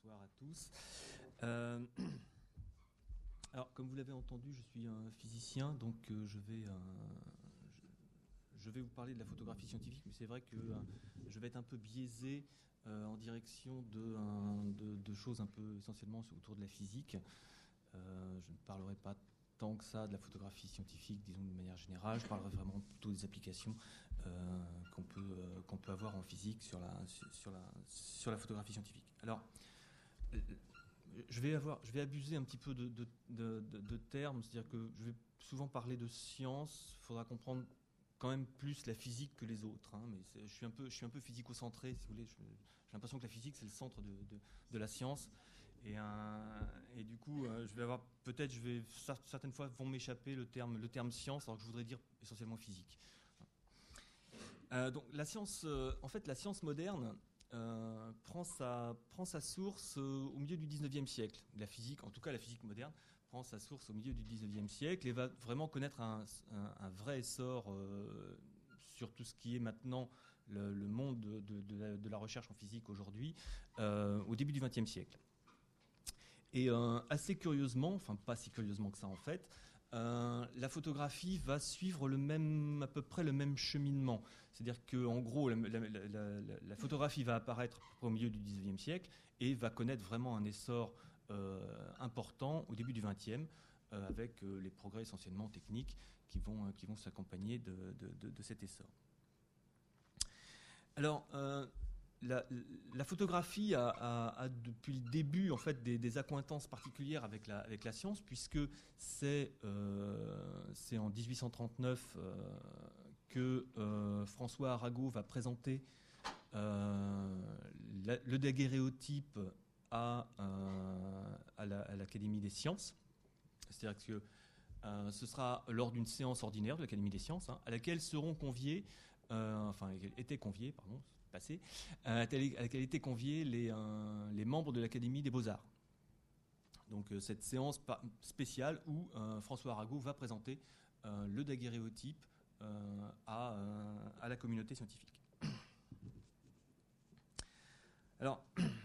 Bonsoir à tous. Alors, comme vous l'avez entendu, je suis un physicien, donc je vais vous parler de la photographie scientifique, mais c'est vrai que je vais être un peu biaisé en direction de choses un peu essentiellement autour de la physique. Je ne parlerai pas tant que ça de la photographie scientifique, disons de manière générale. Je parlerai vraiment plutôt des applications qu'on peut avoir en physique sur la photographie scientifique. Alors, je vais abuser un petit peu de termes, c'est-à-dire que je vais souvent parler de science. Il faudra comprendre quand même plus la physique que les autres, hein, mais je suis un peu physico-centré, si vous voulez. J'ai l'impression que la physique, c'est le centre de la science. Et du coup, certaines fois vont m'échapper le terme science, alors que je voudrais dire essentiellement physique. Donc la science, en fait, la science moderne prend sa source au milieu du 19e siècle. La physique, en tout cas la physique moderne, prend sa source au milieu du 19e siècle et va vraiment connaître un vrai essor sur tout ce qui est maintenant le monde de la recherche en physique aujourd'hui, au début du 20e siècle. Et assez curieusement, enfin pas si curieusement que ça en fait, la photographie va suivre à peu près le même cheminement. C'est-à-dire qu'en gros, la photographie va apparaître au milieu du 19e siècle et va connaître vraiment un essor important au début du 20e, avec les progrès essentiellement techniques qui vont s'accompagner de cet essor. Alors, la photographie a depuis le début en fait des accointances particulières avec la science, puisque c'est en 1839 que François Arago va présenter le daguerréotype à l'Académie des sciences. C'est-à-dire que ce sera lors d'une séance ordinaire de l'Académie des sciences, hein, à laquelle seront conviés, étaient conviés, pardon, passé, à laquelle étaient conviés les membres de l'Académie des Beaux-Arts. Donc cette séance spéciale où François Arago va présenter le daguerréotype à la communauté scientifique. Alors,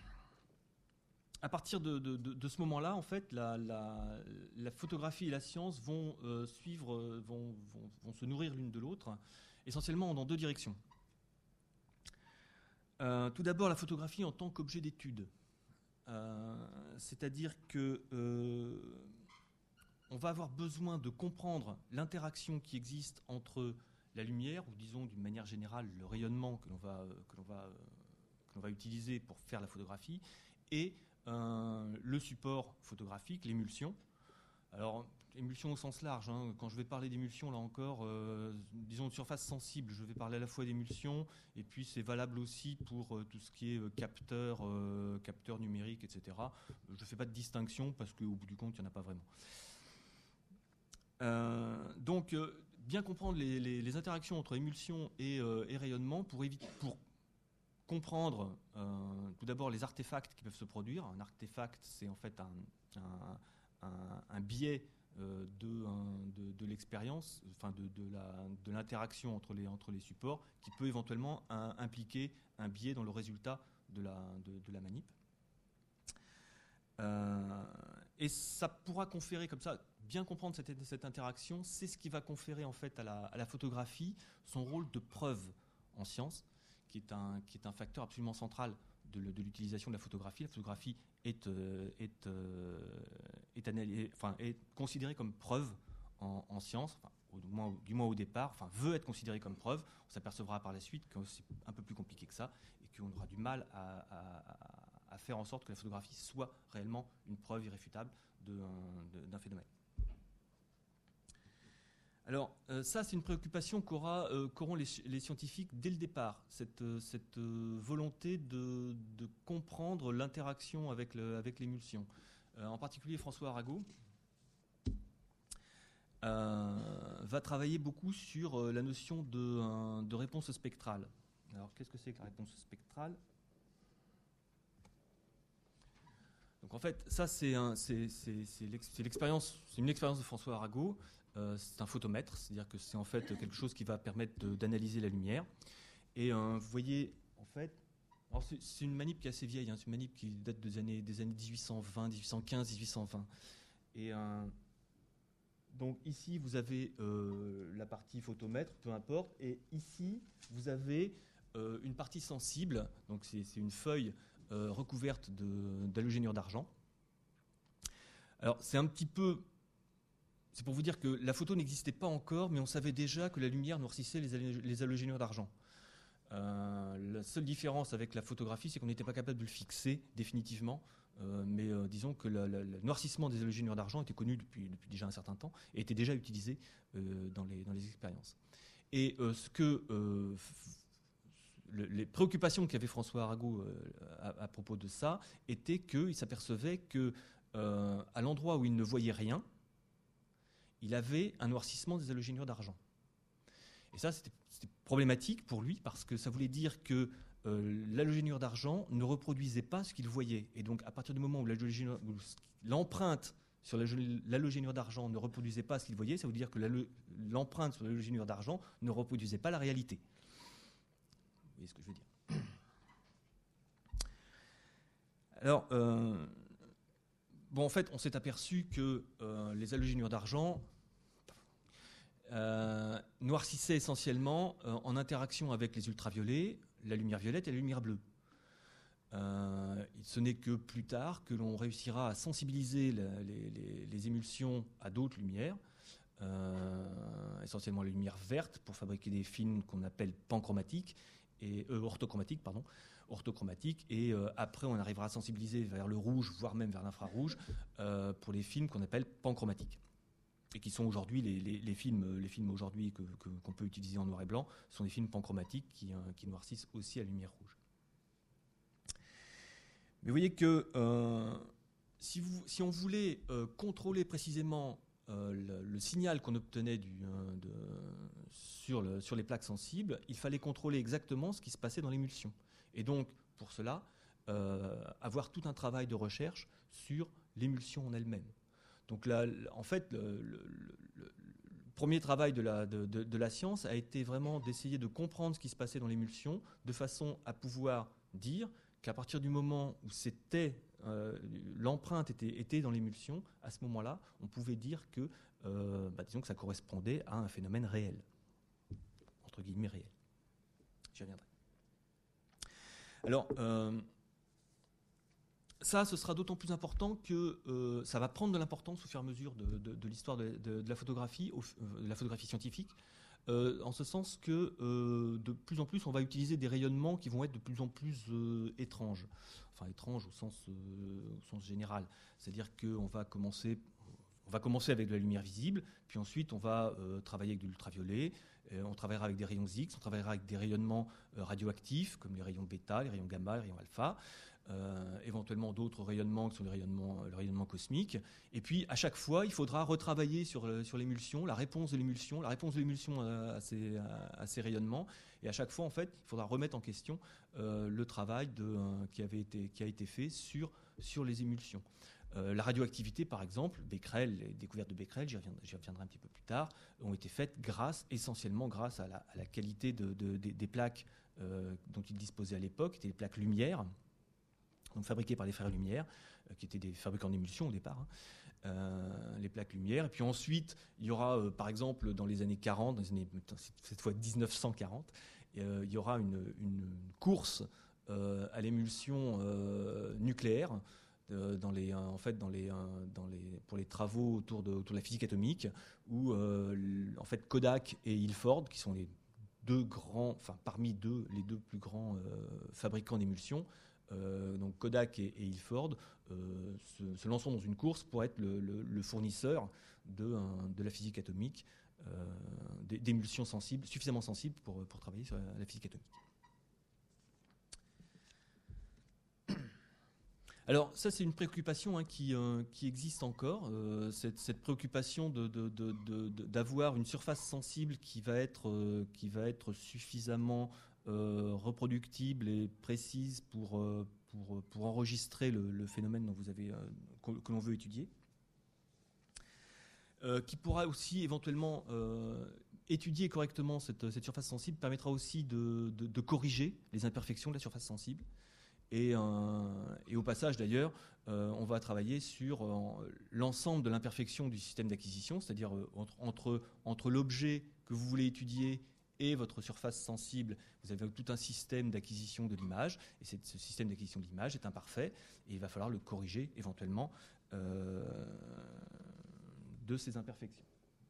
à partir de ce moment-là, en fait, la photographie et la science vont se nourrir l'une de l'autre, essentiellement dans deux directions. Tout d'abord, la photographie en tant qu'objet d'étude. C'est-à-dire que on va avoir besoin de comprendre l'interaction qui existe entre la lumière, ou disons d'une manière générale le rayonnement que l'on va utiliser pour faire la photographie, et le support photographique, l'émulsion. Alors, émulsion au sens large, hein. Quand je vais parler d'émulsion, là encore, disons de surface sensible, je vais parler à la fois d'émulsion, et puis c'est valable aussi pour tout ce qui est capteur numérique, etc. Je ne fais pas de distinction, parce qu'au bout du compte, il n'y en a pas vraiment. Donc, bien comprendre les interactions entre émulsion et rayonnement pour comprendre tout d'abord les artefacts qui peuvent se produire. Un artefact, c'est en fait un biais de l'expérience, enfin de l'interaction entre les supports, qui peut éventuellement impliquer un biais dans le résultat de la manip. Et ça pourra conférer comme ça, bien comprendre cette interaction, c'est ce qui va conférer en fait à la photographie son rôle de preuve en science, qui est un facteur absolument central de l'utilisation de la photographie. La photographie est considérée comme preuve en science, enfin, du moins au départ, enfin, veut être considérée comme preuve. On s'apercevra par la suite que c'est un peu plus compliqué que ça et qu'on aura du mal à faire en sorte que la photographie soit réellement une preuve irréfutable d'un phénomène. Alors, ça, c'est une préoccupation qu'auront les scientifiques dès le départ, cette volonté de comprendre l'interaction avec l'émulsion. En particulier, François Arago va travailler beaucoup sur la notion de réponse spectrale. Alors, qu'est-ce que c'est que la réponse spectrale ? Donc, en fait, ça, c'est une expérience de François Arago. C'est un photomètre, c'est-à-dire que c'est en fait quelque chose qui va permettre d'analyser la lumière. Et vous voyez, en fait, Alors c'est une manip qui est assez vieille, hein. C'est une manip qui date des années 1820, 1815, 1820. Et donc ici vous avez la partie photomètre, peu importe, et ici vous avez une partie sensible, donc c'est une feuille recouverte d'halogénure d'argent. Alors c'est un petit peu, c'est pour vous dire que la photo n'existait pas encore, mais on savait déjà que la lumière noircissait les halogénures d'argent. La seule différence avec la photographie, c'est qu'on n'était pas capable de le fixer définitivement, mais disons que le noircissement des halogénures d'argent était connu depuis déjà un certain temps et était déjà utilisé dans les expériences. Et les préoccupations qu'avait François Arago à propos de ça étaient qu'il s'apercevait que à l'endroit où il ne voyait rien, il avait un noircissement des halogénures d'argent. Et ça, c'était problématique pour lui parce que ça voulait dire que l'halogénure d'argent ne reproduisait pas ce qu'il voyait. Et donc, à partir du moment où l'empreinte sur l'halogénure d'argent ne reproduisait pas ce qu'il voyait, ça veut dire que l'empreinte sur l'halogénure d'argent ne reproduisait pas la réalité. Vous voyez ce que je veux dire? Alors, en fait, on s'est aperçu que les halogénures d'argent noircissait essentiellement en interaction avec les ultraviolets, la lumière violette et la lumière bleue. Ce n'est que plus tard que l'on réussira à sensibiliser les émulsions à d'autres lumières, essentiellement la lumière verte, pour fabriquer des films qu'on appelle panchromatiques, et orthochromatiques, et après on arrivera à sensibiliser vers le rouge, voire même vers l'infrarouge, pour les films qu'on appelle panchromatiques. Et qui sont aujourd'hui les films aujourd'hui qu'on peut utiliser en noir et blanc sont des films panchromatiques qui noircissent aussi à lumière rouge. Mais vous voyez que si on voulait contrôler précisément le signal qu'on obtenait sur les plaques sensibles, il fallait contrôler exactement ce qui se passait dans l'émulsion. Et donc, pour cela, avoir tout un travail de recherche sur l'émulsion en elle-même. Donc là, en fait, le premier travail de la science a été vraiment d'essayer de comprendre ce qui se passait dans l'émulsion, de façon à pouvoir dire qu'à partir du moment où l'empreinte était dans l'émulsion, à ce moment-là, on pouvait dire que, disons que ça correspondait à un phénomène réel, entre guillemets réel. J'y reviendrai. Alors, ça, ce sera d'autant plus important que ça va prendre de l'importance au fur et à mesure de l'histoire de la photographie, de la photographie scientifique, en ce sens que de plus en plus, on va utiliser des rayonnements qui vont être de plus en plus étranges. Enfin, étranges au sens général. C'est-à-dire qu'on va commencer avec de la lumière visible, puis ensuite on va travailler avec de l'ultraviolet, on travaillera avec des rayons X, on travaillera avec des rayonnements radioactifs, comme les rayons bêta, les rayons gamma, les rayons alpha, éventuellement d'autres rayonnements qui sont le rayonnement cosmique. Et puis, à chaque fois, il faudra retravailler sur l'émulsion, la réponse de l'émulsion à ces rayonnements. Et à chaque fois, en fait, il faudra remettre en question le travail qui a été fait sur les émulsions. La radioactivité, par exemple, Becquerel, les découvertes de Becquerel, j'y reviendrai un petit peu plus tard, ont été faites essentiellement grâce à la qualité des plaques dont ils disposaient à l'époque, qui étaient des plaques Lumière, donc fabriquées par les frères Lumière, qui étaient des fabricants d'émulsions au départ, les plaques Lumière. Et puis ensuite, il y aura, par exemple, dans les années 40, cette fois 1940, il y aura une course à l'émulsion nucléaire, pour les travaux autour de la physique atomique, où en fait Kodak et Ilford, qui sont les deux plus grands fabricants d'émulsions, donc Kodak et Ilford, se lanceront dans une course pour être le fournisseur de la physique atomique, d'émulsions sensibles, suffisamment sensibles pour travailler sur la physique atomique. Alors ça, c'est une préoccupation qui existe encore, cette préoccupation d'avoir une surface sensible qui va être suffisamment reproductible et précise pour enregistrer le phénomène que l'on veut étudier, qui pourra aussi éventuellement étudier correctement cette surface sensible, permettra aussi de corriger les imperfections de la surface sensible. Et au passage, d'ailleurs, on va travailler sur l'ensemble de l'imperfection du système d'acquisition, c'est-à-dire entre l'objet que vous voulez étudier et votre surface sensible, vous avez tout un système d'acquisition de l'image, et ce système d'acquisition de l'image est imparfait, et il va falloir le corriger éventuellement de ces imperfections.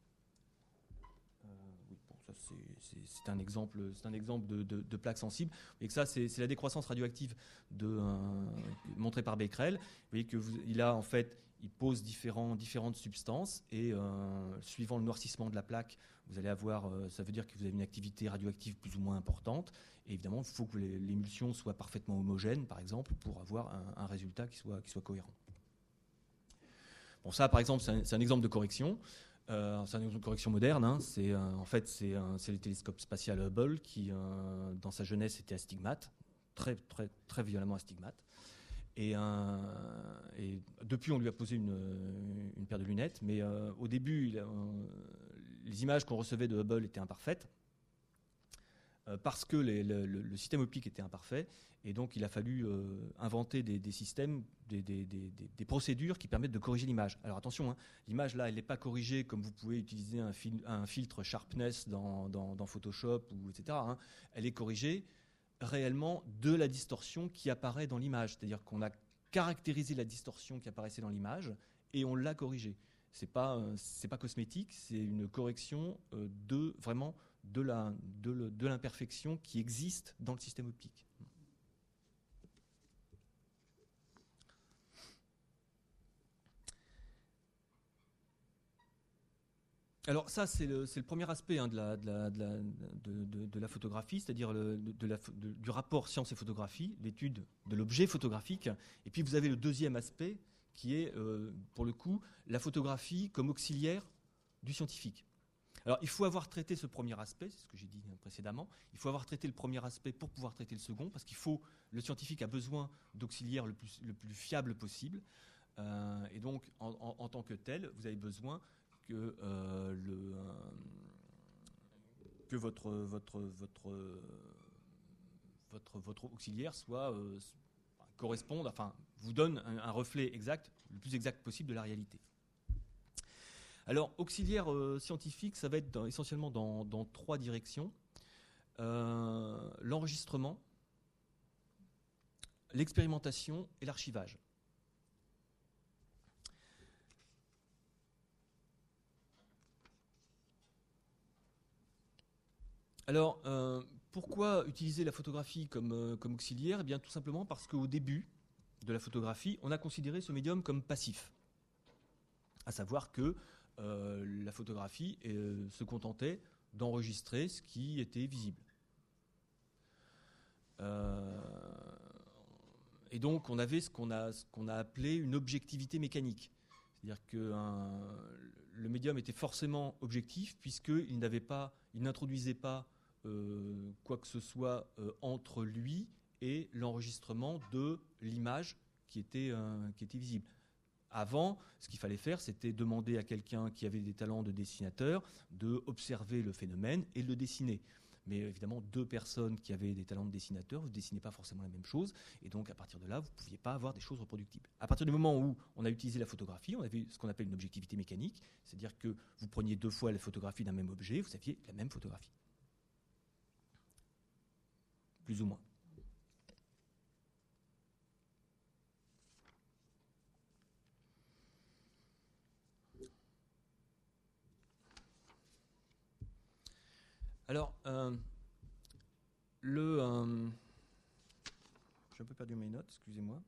Oui, bon, ça c'est un exemple de plaque sensible. Et que ça, c'est la décroissance radioactive montrée par Becquerel. Vous voyez il pose différentes substances, et suivant le noircissement de la plaque, vous allez avoir, ça veut dire que vous avez une activité radioactive plus ou moins importante. Et évidemment, il faut que l'émulsion soit parfaitement homogène, par exemple, pour avoir un résultat qui soit cohérent. Bon, ça, par exemple, c'est un exemple de correction. C'est un exemple de correction moderne. Hein. C'est le télescope spatial Hubble qui, dans sa jeunesse, était astigmate, très, très, très violemment astigmate. Et depuis, on lui a posé une paire de lunettes. Mais au début, les images qu'on recevait de Hubble étaient imparfaites parce que le système optique était imparfait. Et donc, il a fallu inventer des systèmes, des procédures qui permettent de corriger l'image. Alors attention, hein, l'image là, elle n'est pas corrigée comme vous pouvez utiliser un filtre sharpness dans Photoshop, etc. Hein. Elle est corrigée réellement de la distorsion qui apparaît dans l'image. C'est-à-dire qu'on a caractérisé la distorsion qui apparaissait dans l'image et on l'a corrigée. C'est pas cosmétique, c'est une correction de l'imperfection qui existe dans le système optique. Alors ça, c'est le premier aspect hein, de la photographie, c'est-à-dire du rapport science et photographie, l'étude de l'objet photographique. Et puis vous avez le deuxième aspect qui est, pour le coup, la photographie comme auxiliaire du scientifique. Alors il faut avoir traité ce premier aspect, c'est ce que j'ai dit précédemment, il faut avoir traité le premier aspect pour pouvoir traiter le second, parce le scientifique a besoin d'auxiliaires le plus fiable possible. Et donc, en tant que tel, vous avez besoin que votre auxiliaire corresponde, enfin, vous donne un reflet exact, le plus exact possible de la réalité. Alors, auxiliaire scientifique, ça va être essentiellement dans trois directions. L'enregistrement, l'expérimentation et l'archivage. Alors, pourquoi utiliser la photographie comme auxiliaire ? Eh bien, tout simplement parce qu'au début de la photographie, on a considéré ce médium comme passif. À savoir que la photographie se contentait d'enregistrer ce qui était visible. Et donc, on avait ce qu'on a appelé une objectivité mécanique. C'est-à-dire que le médium était forcément objectif puisqu'il n'introduisait pas quoi que ce soit entre lui et l'enregistrement de l'image qui était visible. Avant, ce qu'il fallait faire, c'était demander à quelqu'un qui avait des talents de dessinateur d'observer le phénomène et de le dessiner. Mais évidemment, deux personnes qui avaient des talents de dessinateur, vous ne dessinez pas forcément la même chose, et donc à partir de là, vous ne pouviez pas avoir des choses reproductibles. À partir du moment où on a utilisé la photographie, on avait ce qu'on appelle une objectivité mécanique, c'est-à-dire que vous preniez deux fois la photographie d'un même objet, vous aviez la même photographie. Plus ou moins. Alors, j'ai un peu perdu mes notes, excusez-moi.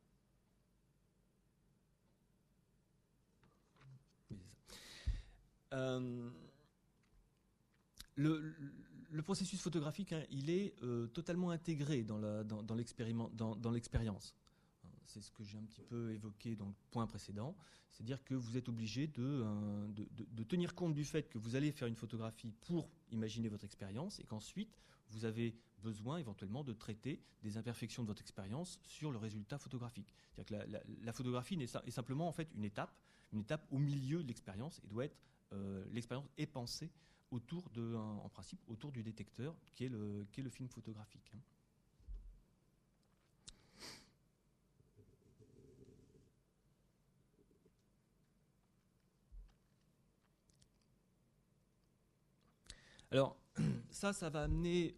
Le processus photographique, hein, il est totalement intégré dans l'expérience. C'est ce que j'ai un petit peu évoqué dans le point précédent. C'est-à-dire que vous êtes obligé de tenir compte du fait que vous allez faire une photographie pour imaginer votre expérience et qu'ensuite, vous avez besoin éventuellement de traiter des imperfections de votre expérience sur le résultat photographique. C'est-à-dire que la photographie est simplement en fait une étape au milieu de l'expérience et doit être l'expérience est pensée autour en principe autour du détecteur qui est le film photographique. Alors, ça va amener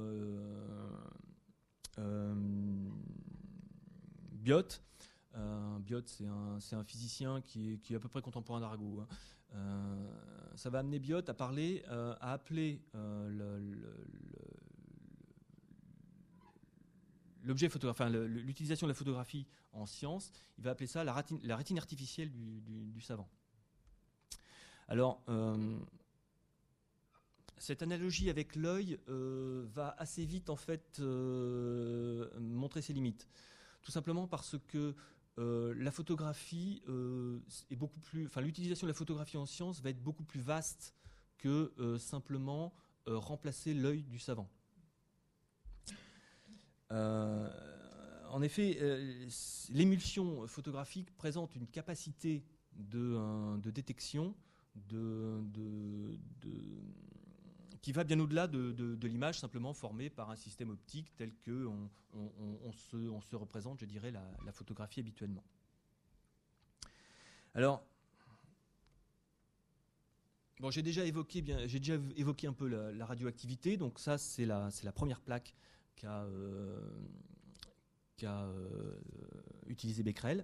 Biot. Biot, c'est un physicien qui est à peu près contemporain d'Arago. Ça va amener Biot à parler, à appeler l'objet photographique, enfin l'utilisation de la photographie en science. Il va appeler ça la rétine artificielle du savant. Alors, cette analogie avec l'œil va assez vite en fait montrer ses limites. Tout simplement parce que la photographie est beaucoup plus, enfin l'utilisation de la photographie en sciences va être beaucoup plus vaste que simplement remplacer l'œil du savant. En effet, l'émulsion photographique présente une capacité de détection qui va bien au-delà de l'image simplement formée par un système optique tel que on se représente, je dirais, la photographie habituellement. Alors, bon, j'ai déjà évoqué un peu la radioactivité. Donc ça, c'est la première plaque qu'a utilisé Becquerel.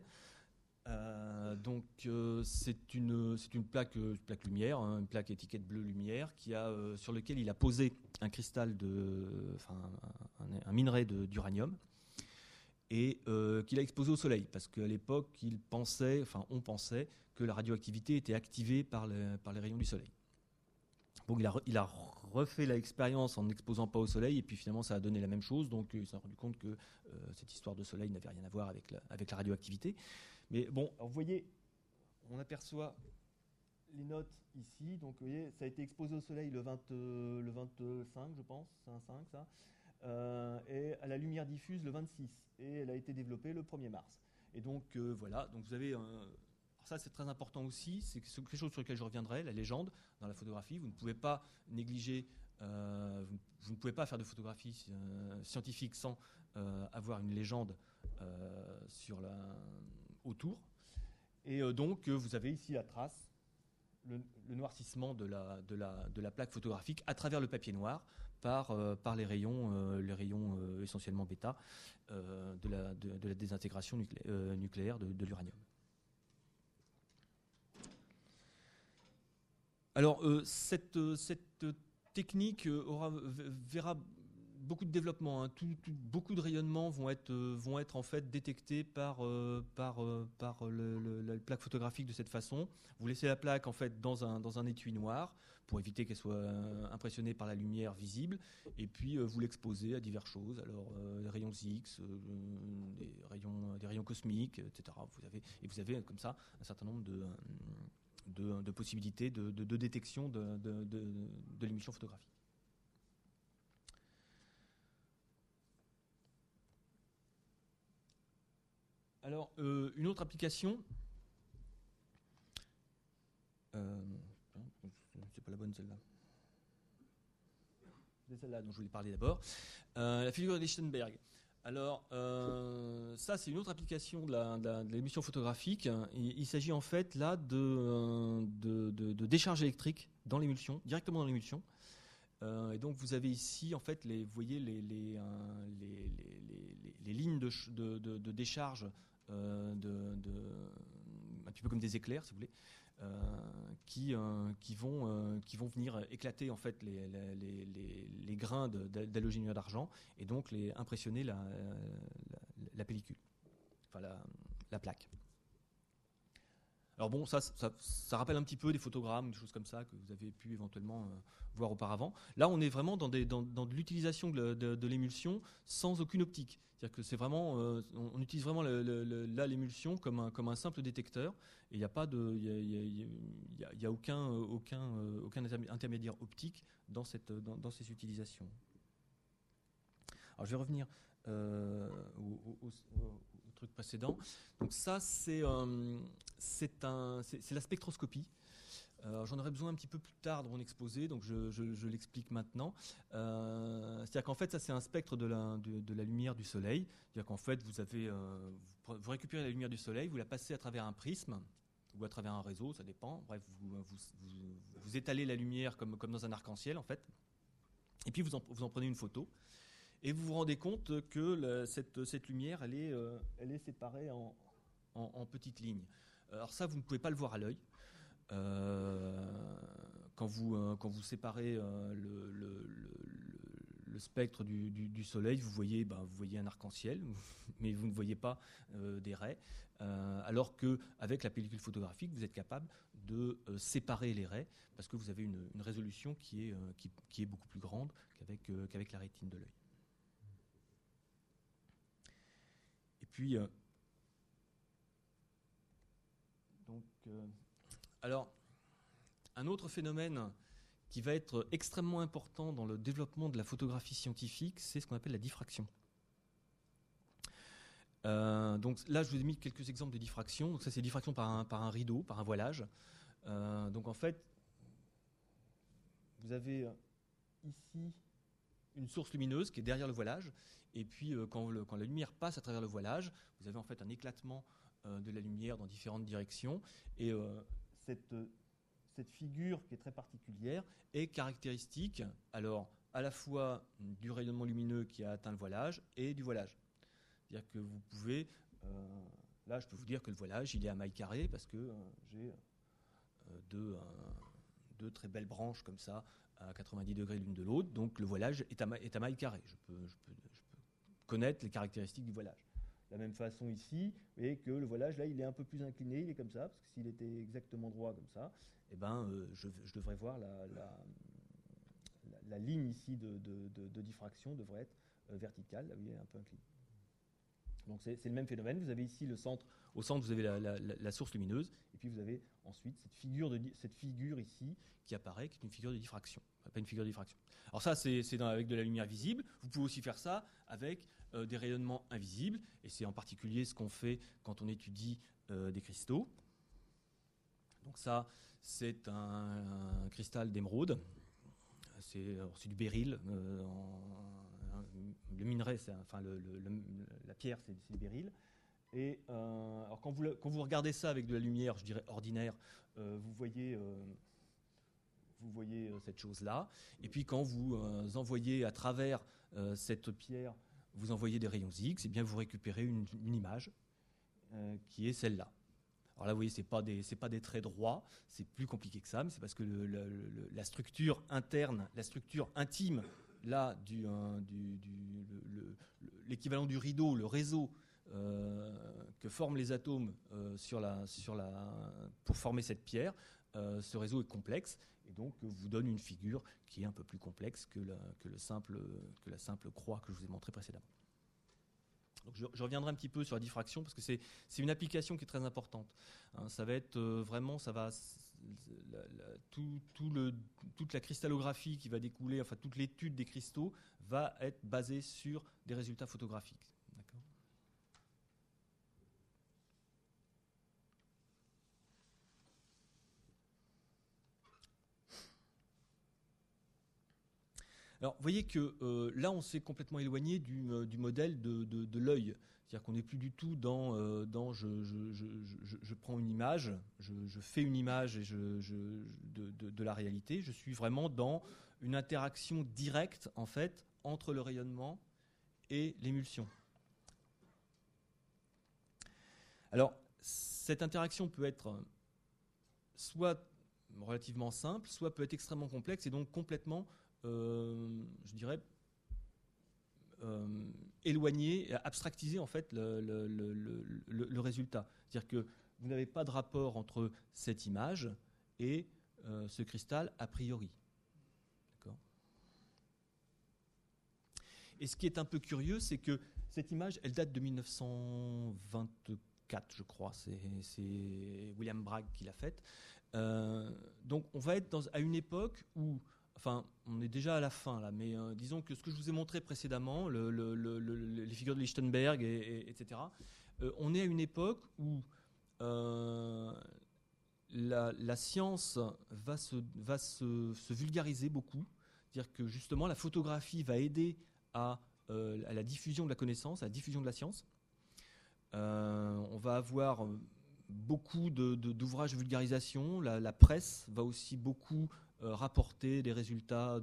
C'est une plaque lumière, hein, une plaque étiquette bleue lumière sur lequel il a posé un cristal un minerai d'uranium et qu'il a exposé au soleil parce qu'à l'époque on pensait que la radioactivité était activée par les rayons du soleil. Donc il a refait l'expérience en n'exposant pas au soleil et puis finalement ça a donné la même chose, donc il s'est rendu compte que cette histoire de soleil n'avait rien à voir avec la radioactivité. Mais bon, alors vous voyez, on aperçoit les notes ici. Donc vous voyez, ça a été exposé au soleil le 25, je pense, c'est un 5 ça, et à la lumière diffuse le 26. Et elle a été développée le 1er mars. Et donc voilà, donc vous avez... ça c'est très important aussi, c'est quelque chose sur lequel je reviendrai, la légende dans la photographie. Vous ne pouvez pas négliger, vous ne pouvez pas faire de photographie scientifique sans avoir une légende autour. Et donc vous avez ici la trace, le noircissement de la plaque photographique à travers le papier noir par les rayons essentiellement bêta de la désintégration nucléaire de l'uranium. Alors cette technique verra beaucoup de développement, hein. Beaucoup de rayonnements vont être en fait détectés par la plaque photographique de cette façon. Vous laissez la plaque en fait dans un étui noir pour éviter qu'elle soit impressionnée par la lumière visible, et puis vous l'exposez à diverses choses. Alors des rayons X, des rayons cosmiques, etc. Vous avez comme ça un certain nombre de possibilités de détection de l'émission photographique. Alors, une autre application, c'est pas la bonne celle-là. C'est celle-là dont je voulais parler d'abord. La figure de Lichtenberg. Alors, ça, c'est une autre application de l'émission photographique. Il s'agit en fait là de décharge électrique dans l'émulsion, directement dans l'émulsion. Et donc, vous avez ici, en fait, vous voyez les lignes de décharge, un petit peu comme des éclairs, si vous voulez, qui vont venir éclater en fait les grains d'halogénure d'argent et donc impressionner la pellicule, enfin la plaque. Alors bon, ça rappelle un petit peu des photogrammes, des choses comme ça que vous avez pu éventuellement voir auparavant. Là, on est vraiment dans de l'utilisation de l'émulsion sans aucune optique. C'est-à-dire que c'est vraiment, on utilise vraiment l'émulsion comme un simple détecteur. Et il n'y a pas aucun intermédiaire optique dans ces utilisations. Alors je vais revenir au truc précédent. Donc ça, c'est la spectroscopie. J'en aurai besoin un petit peu plus tard dans mon exposé, donc je l'explique maintenant. C'est-à-dire qu'en fait, ça c'est un spectre de la lumière du soleil. C'est-à-dire qu'en fait, vous récupérez la lumière du soleil, vous la passez à travers un prisme, ou à travers un réseau, ça dépend. Bref, vous étalez la lumière comme dans un arc-en-ciel, en fait. Et puis, vous en prenez une photo. Et vous vous rendez compte que cette lumière, elle est séparée en petites lignes. Alors ça, vous ne pouvez pas le voir à l'œil. Quand vous séparez le spectre du soleil, vous voyez un arc-en-ciel, mais vous ne voyez pas des raies. Alors qu'avec la pellicule photographique, vous êtes capable de séparer les raies parce que vous avez une résolution qui est beaucoup plus grande qu'avec la rétine de l'œil. Et puis, alors, un autre phénomène qui va être extrêmement important dans le développement de la photographie scientifique, c'est ce qu'on appelle la diffraction. Donc là, je vous ai mis quelques exemples de diffraction. Donc ça, c'est diffraction par un rideau, par un voilage. Donc en fait, vous avez ici une source lumineuse qui est derrière le voilage. Et puis, quand la lumière passe à travers le voilage, vous avez en fait un éclatement de la lumière dans différentes directions. Et cette figure qui est très particulière est caractéristique, alors, à la fois du rayonnement lumineux qui a atteint le voilage et du voilage. C'est-à-dire que vous pouvez... là, je peux vous dire que le voilage, il est à maille carrée parce que j'ai deux très belles branches comme ça, à 90 degrés l'une de l'autre. Donc, le voilage est à maille carrée. Je peux connaître les caractéristiques du voilage. De la même façon ici, vous voyez que le voilage, là, il est un peu plus incliné, il est comme ça, parce que s'il était exactement droit comme ça, eh ben, je devrais voir la ligne ici de diffraction devrait être verticale, là où il est un peu incliné. Donc c'est le même phénomène. Vous avez ici le centre. Au centre, vous avez la source lumineuse, et puis vous avez ensuite cette figure ici qui apparaît, qui est une figure de diffraction. Pas une figure de diffraction. Alors ça, c'est avec de la lumière visible. Vous pouvez aussi faire ça avec des rayonnements invisibles, et c'est en particulier ce qu'on fait quand on étudie des cristaux. Donc ça, c'est un cristal d'émeraude. C'est du béryl. Le minerai, la pierre, c'est du béryl. Et alors quand vous regardez ça avec de la lumière, je dirais ordinaire, vous voyez cette chose-là. Et puis quand vous envoyez à travers cette pierre, vous envoyez des rayons X, et bien vous récupérez une image qui est celle-là. Alors là, vous voyez, c'est pas des traits droits, c'est plus compliqué que ça, mais c'est parce que la structure interne, la structure intime, là, l'équivalent du rideau, le réseau que forment les atomes pour former cette pierre, ce réseau est complexe, et donc vous donne une figure qui est un peu plus complexe que la simple croix que je vous ai montrée précédemment. Donc je reviendrai un petit peu sur la diffraction parce que c'est une application qui est très importante. Ça va être vraiment, toute la cristallographie qui va découler, enfin toute l'étude des cristaux va être basée sur des résultats photographiques. D'accord ? Alors, vous voyez que là, on s'est complètement éloigné du modèle de l'œil. C'est-à-dire qu'on n'est plus du tout dans je prends une image, je fais une image de la réalité. Je suis vraiment dans une interaction directe, en fait, entre le rayonnement et l'émulsion. Alors, cette interaction peut être soit relativement simple, soit peut être extrêmement complexe et donc complètement... je dirais, éloigner, abstractiser en fait le résultat. C'est-à-dire que vous n'avez pas de rapport entre cette image et ce cristal a priori. D'accord ? Et ce qui est un peu curieux, c'est que cette image, elle date de 1924, je crois. C'est William Bragg qui l'a faite. Donc on va être à une époque où... Enfin, on est déjà à la fin là, mais disons que ce que je vous ai montré précédemment, les figures de Lichtenberg, etc., on est à une époque où la science va se vulgariser beaucoup. C'est-à-dire que justement, la photographie va aider à la diffusion de la connaissance, à la diffusion de la science. On va avoir beaucoup d'ouvrages de vulgarisation. La presse va aussi beaucoup rapporter des résultats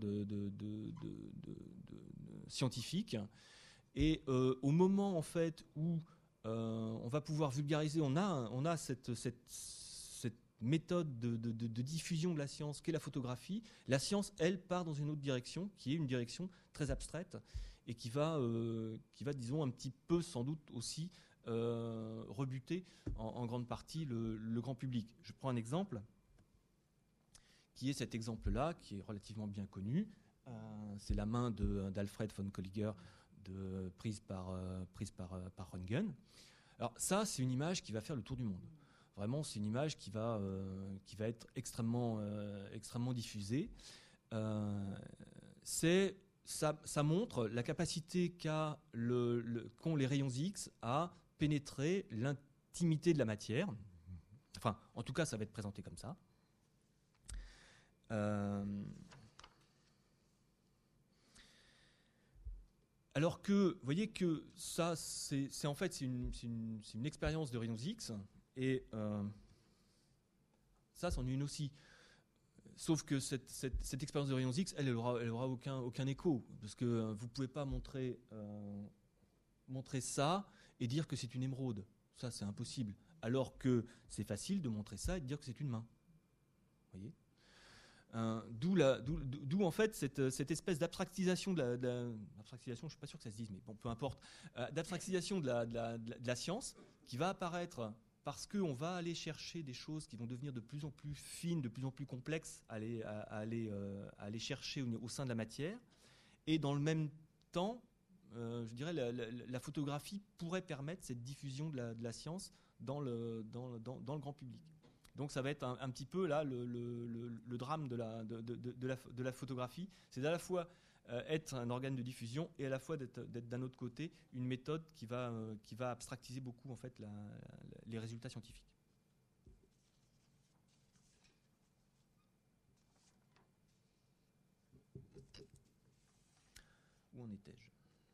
scientifiques. Et au moment en fait où on va pouvoir vulgariser, on a cette méthode de diffusion de la science qu'est la photographie. La science, elle, part dans une autre direction, qui est une direction très abstraite et qui va disons, un petit peu, sans doute aussi, rebuter en grande partie le grand public. Je prends un exemple, qui est cet exemple-là, qui est relativement bien connu. C'est la main d'Alfred von Kolliger, prise par Röntgen. Alors ça, c'est une image qui va faire le tour du monde. Vraiment, c'est une image qui va être extrêmement diffusée. Ça montre la capacité qu'ont les rayons X à pénétrer l'intimité de la matière. Enfin, en tout cas, ça va être présenté comme ça. Alors que, vous voyez que ça, c'est une expérience de rayons X, et ça, c'en est une aussi. Sauf que cette expérience de rayons X, elle aura aucun écho, parce que vous ne pouvez pas montrer ça et dire que c'est une émeraude. Ça, c'est impossible. Alors que c'est facile de montrer ça et de dire que c'est une main. Vous voyez ? D'où en fait cette espèce d'abstractisation abstractisation, je suis pas sûr que ça se dise, mais bon, peu importe, d'abstractisation de la science qui va apparaître parce qu'on va aller chercher des choses qui vont devenir de plus en plus fines, de plus en plus complexes à aller chercher au sein de la matière, et dans le même temps, je dirais, la photographie pourrait permettre cette diffusion de la science dans le grand public. Donc ça va être un petit peu là le drame de la photographie, c'est à la fois être un organe de diffusion et à la fois d'être d'un autre côté une méthode qui va abstractiser beaucoup en fait les résultats scientifiques. Où en étais-je ?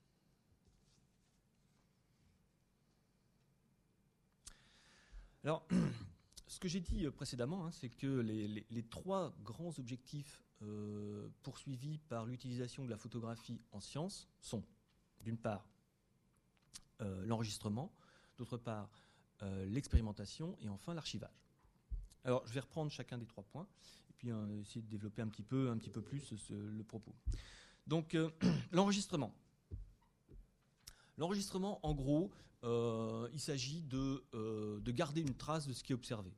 Alors, ce que j'ai dit précédemment, c'est que les trois grands objectifs poursuivis par l'utilisation de la photographie en sciences sont, d'une part, l'enregistrement, d'autre part, l'expérimentation, et enfin l'archivage. Alors, je vais reprendre chacun des trois points, et puis essayer de développer un petit peu plus le propos. Donc, l'enregistrement. L'enregistrement, en gros, il s'agit de garder une trace de ce qui est observé.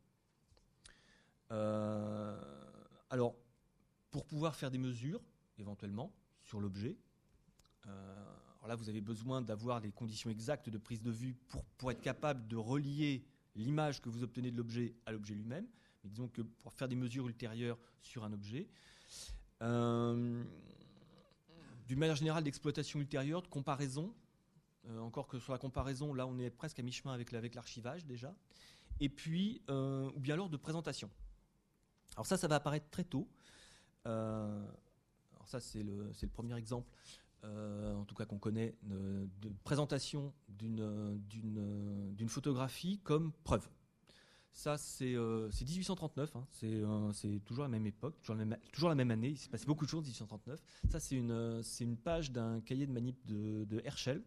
Alors, pour pouvoir faire des mesures, éventuellement, sur l'objet, alors là, vous avez besoin d'avoir les conditions exactes de prise de vue pour être capable de relier l'image que vous obtenez de l'objet à l'objet lui-même. Mais disons que pour faire des mesures ultérieures sur un objet, d'une manière générale, d'exploitation ultérieure, de comparaison, encore que sur la comparaison, là, on est presque à mi-chemin avec l'archivage déjà, et puis, ou bien alors de présentation. Alors ça va apparaître très tôt. Alors ça, c'est le premier exemple, en tout cas qu'on connaît, de présentation d'une photographie comme preuve. Ça, c'est 1839, c'est toujours la même époque, toujours la même année, il s'est passé beaucoup de choses en 1839. Ça, c'est une page d'un cahier de manip de Herschel,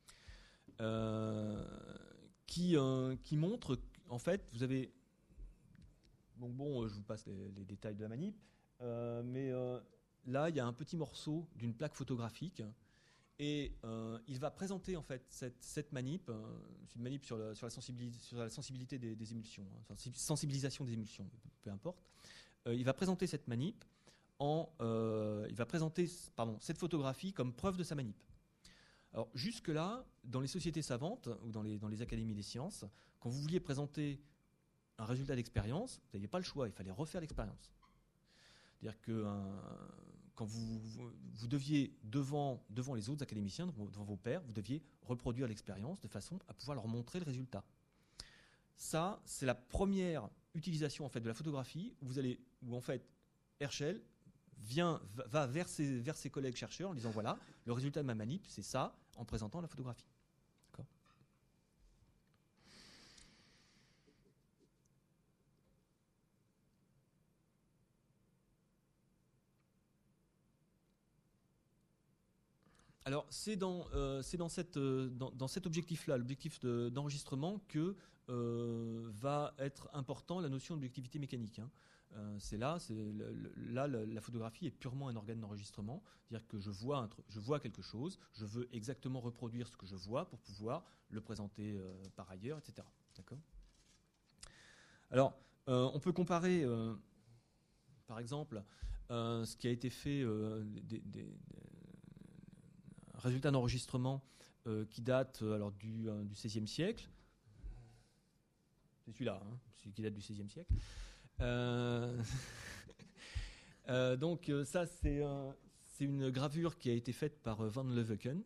qui montre, en fait, vous avez... Donc bon, je vous passe les détails de la manip, mais là, il y a un petit morceau d'une plaque photographique, et il va présenter en fait cette manip, c'est une manip sur la sensibilité des émulsions, sensibilisation des émulsions, peu importe. Il va présenter cette manip cette photographie comme preuve de sa manip. Alors jusque-là, dans les sociétés savantes ou dans les académies des sciences, quand vous vouliez présenter un résultat d'expérience, vous n'aviez pas le choix, il fallait refaire l'expérience. C'est-à-dire que quand vous deviez, devant les autres académiciens, devant vos pairs, vous deviez reproduire l'expérience de façon à pouvoir leur montrer le résultat. Ça, c'est la première utilisation en fait, de la photographie où en fait Herschel va vers ses collègues chercheurs en disant voilà, le résultat de ma manip, c'est ça, en présentant la photographie. D'accord ? Alors, c'est dans cet objectif-là, l'objectif d'enregistrement, que va être important la notion d'objectivité mécanique. Hein. La photographie est purement un organe d'enregistrement, c'est-à-dire que je vois quelque chose, je veux exactement reproduire ce que je vois pour pouvoir le présenter par ailleurs, etc. D'accord ? Alors, on peut comparer, par exemple, ce qui a été fait, des résultats d'enregistrement qui datent du XVIe siècle. C'est celui-là, hein, celui qui date du XVIe siècle. Donc ça, c'est une gravure qui a été faite par Van Leeuwenhoek,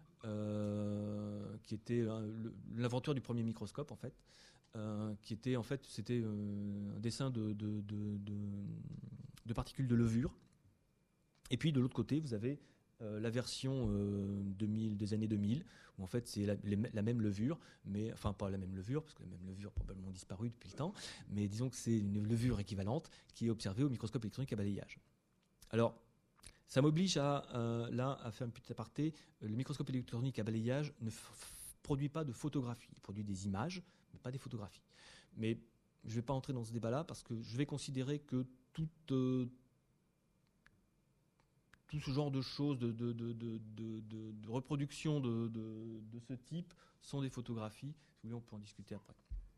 qui était l'inventeur du premier microscope, en fait. Qui était, en fait, c'était un dessin de particules de levure. Et puis de l'autre côté, vous avez la version des années 2000, où en fait c'est la même levure, mais enfin pas la même levure, parce que la même levure a probablement disparu depuis le temps, mais disons que c'est une levure équivalente qui est observée au microscope électronique à balayage. Alors, ça m'oblige à faire un petit aparté. Le microscope électronique à balayage ne produit pas de photographies, il produit des images, mais pas des photographies. Mais je ne vais pas entrer dans ce débat-là, parce que je vais considérer que tout ce genre de choses, de reproduction de ce type, sont des photographies. Si vous voulez, on peut en discuter après.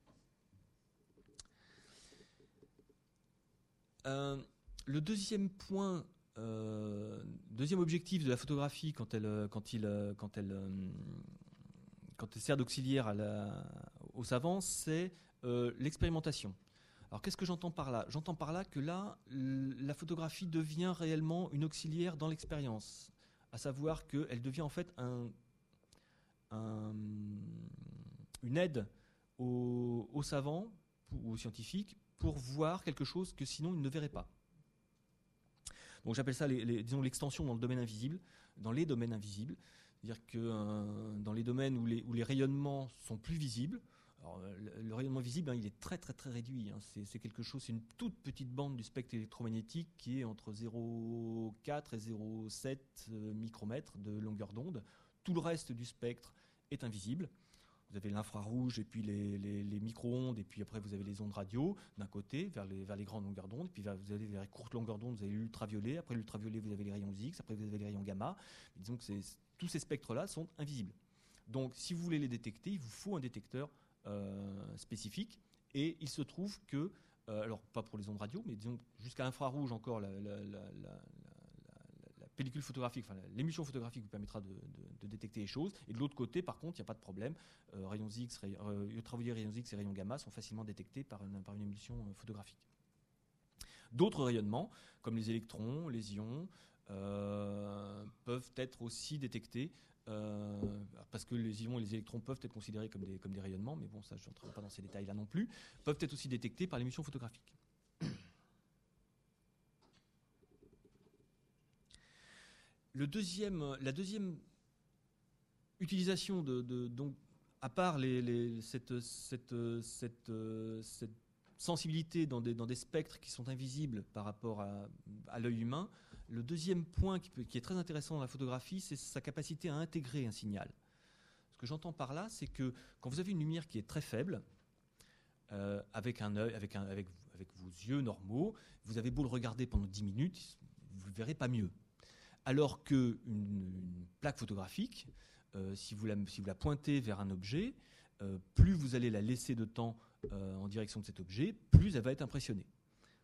Le deuxième point, deuxième objectif de la photographie quand elle sert d'auxiliaire aux savants, c'est l'expérimentation. Alors, qu'est-ce que j'entends par là ? J'entends par là que là, la photographie devient réellement une auxiliaire dans l'expérience, à savoir qu'elle devient en fait une aide aux savants ou aux scientifiques pour voir quelque chose que sinon ils ne verraient pas. Donc, j'appelle ça, disons, l'extension dans le domaine invisible, dans les domaines invisibles, c'est-à-dire que dans les domaines où les rayonnements sont plus visibles. Alors, le rayonnement visible, hein, il est très très très réduit. Hein. C'est quelque chose, c'est une toute petite bande du spectre électromagnétique qui est entre 0,4 et 0,7 micromètres de longueur d'onde. Tout le reste du spectre est invisible. Vous avez l'infrarouge et puis les micro-ondes, et puis après vous avez les ondes radio d'un côté vers les grandes longueurs d'onde, puis vous avez vers les courtes longueurs d'onde, vous avez l'ultraviolet, après l'ultraviolet vous avez les rayons X, après vous avez les rayons gamma. Et disons que tous ces spectres-là sont invisibles. Donc si vous voulez les détecter, il vous faut un détecteur spécifique, et il se trouve que, alors pas pour les ondes radio, mais disons jusqu'à l'infrarouge encore, la pellicule photographique, enfin l'émission photographique vous permettra de détecter les choses, et de l'autre côté par contre il n'y a pas de problème, rayons X, ultraviolets, rayons X et rayons gamma sont facilement détectés par une émission photographique. D'autres rayonnements, comme les électrons, les ions, peuvent être aussi détectés, parce que les ions et les électrons peuvent être considérés comme des rayonnements, mais bon, ça je n'entrerai pas dans ces détails-là non plus, peuvent être aussi détectés par l'émission photographique. La deuxième utilisation donc, à part cette sensibilité dans des spectres qui sont invisibles par rapport à l'œil humain, le deuxième point qui est très intéressant dans la photographie, c'est sa capacité à intégrer un signal. Ce que j'entends par là, c'est que quand vous avez une lumière qui est très faible, avec un œil, avec vos yeux normaux, vous avez beau le regarder pendant 10 minutes, vous ne verrez pas mieux. Alors qu'une plaque photographique, si vous la pointez vers un objet, plus vous allez la laisser de temps en direction de cet objet, plus elle va être impressionnée. D'accord ?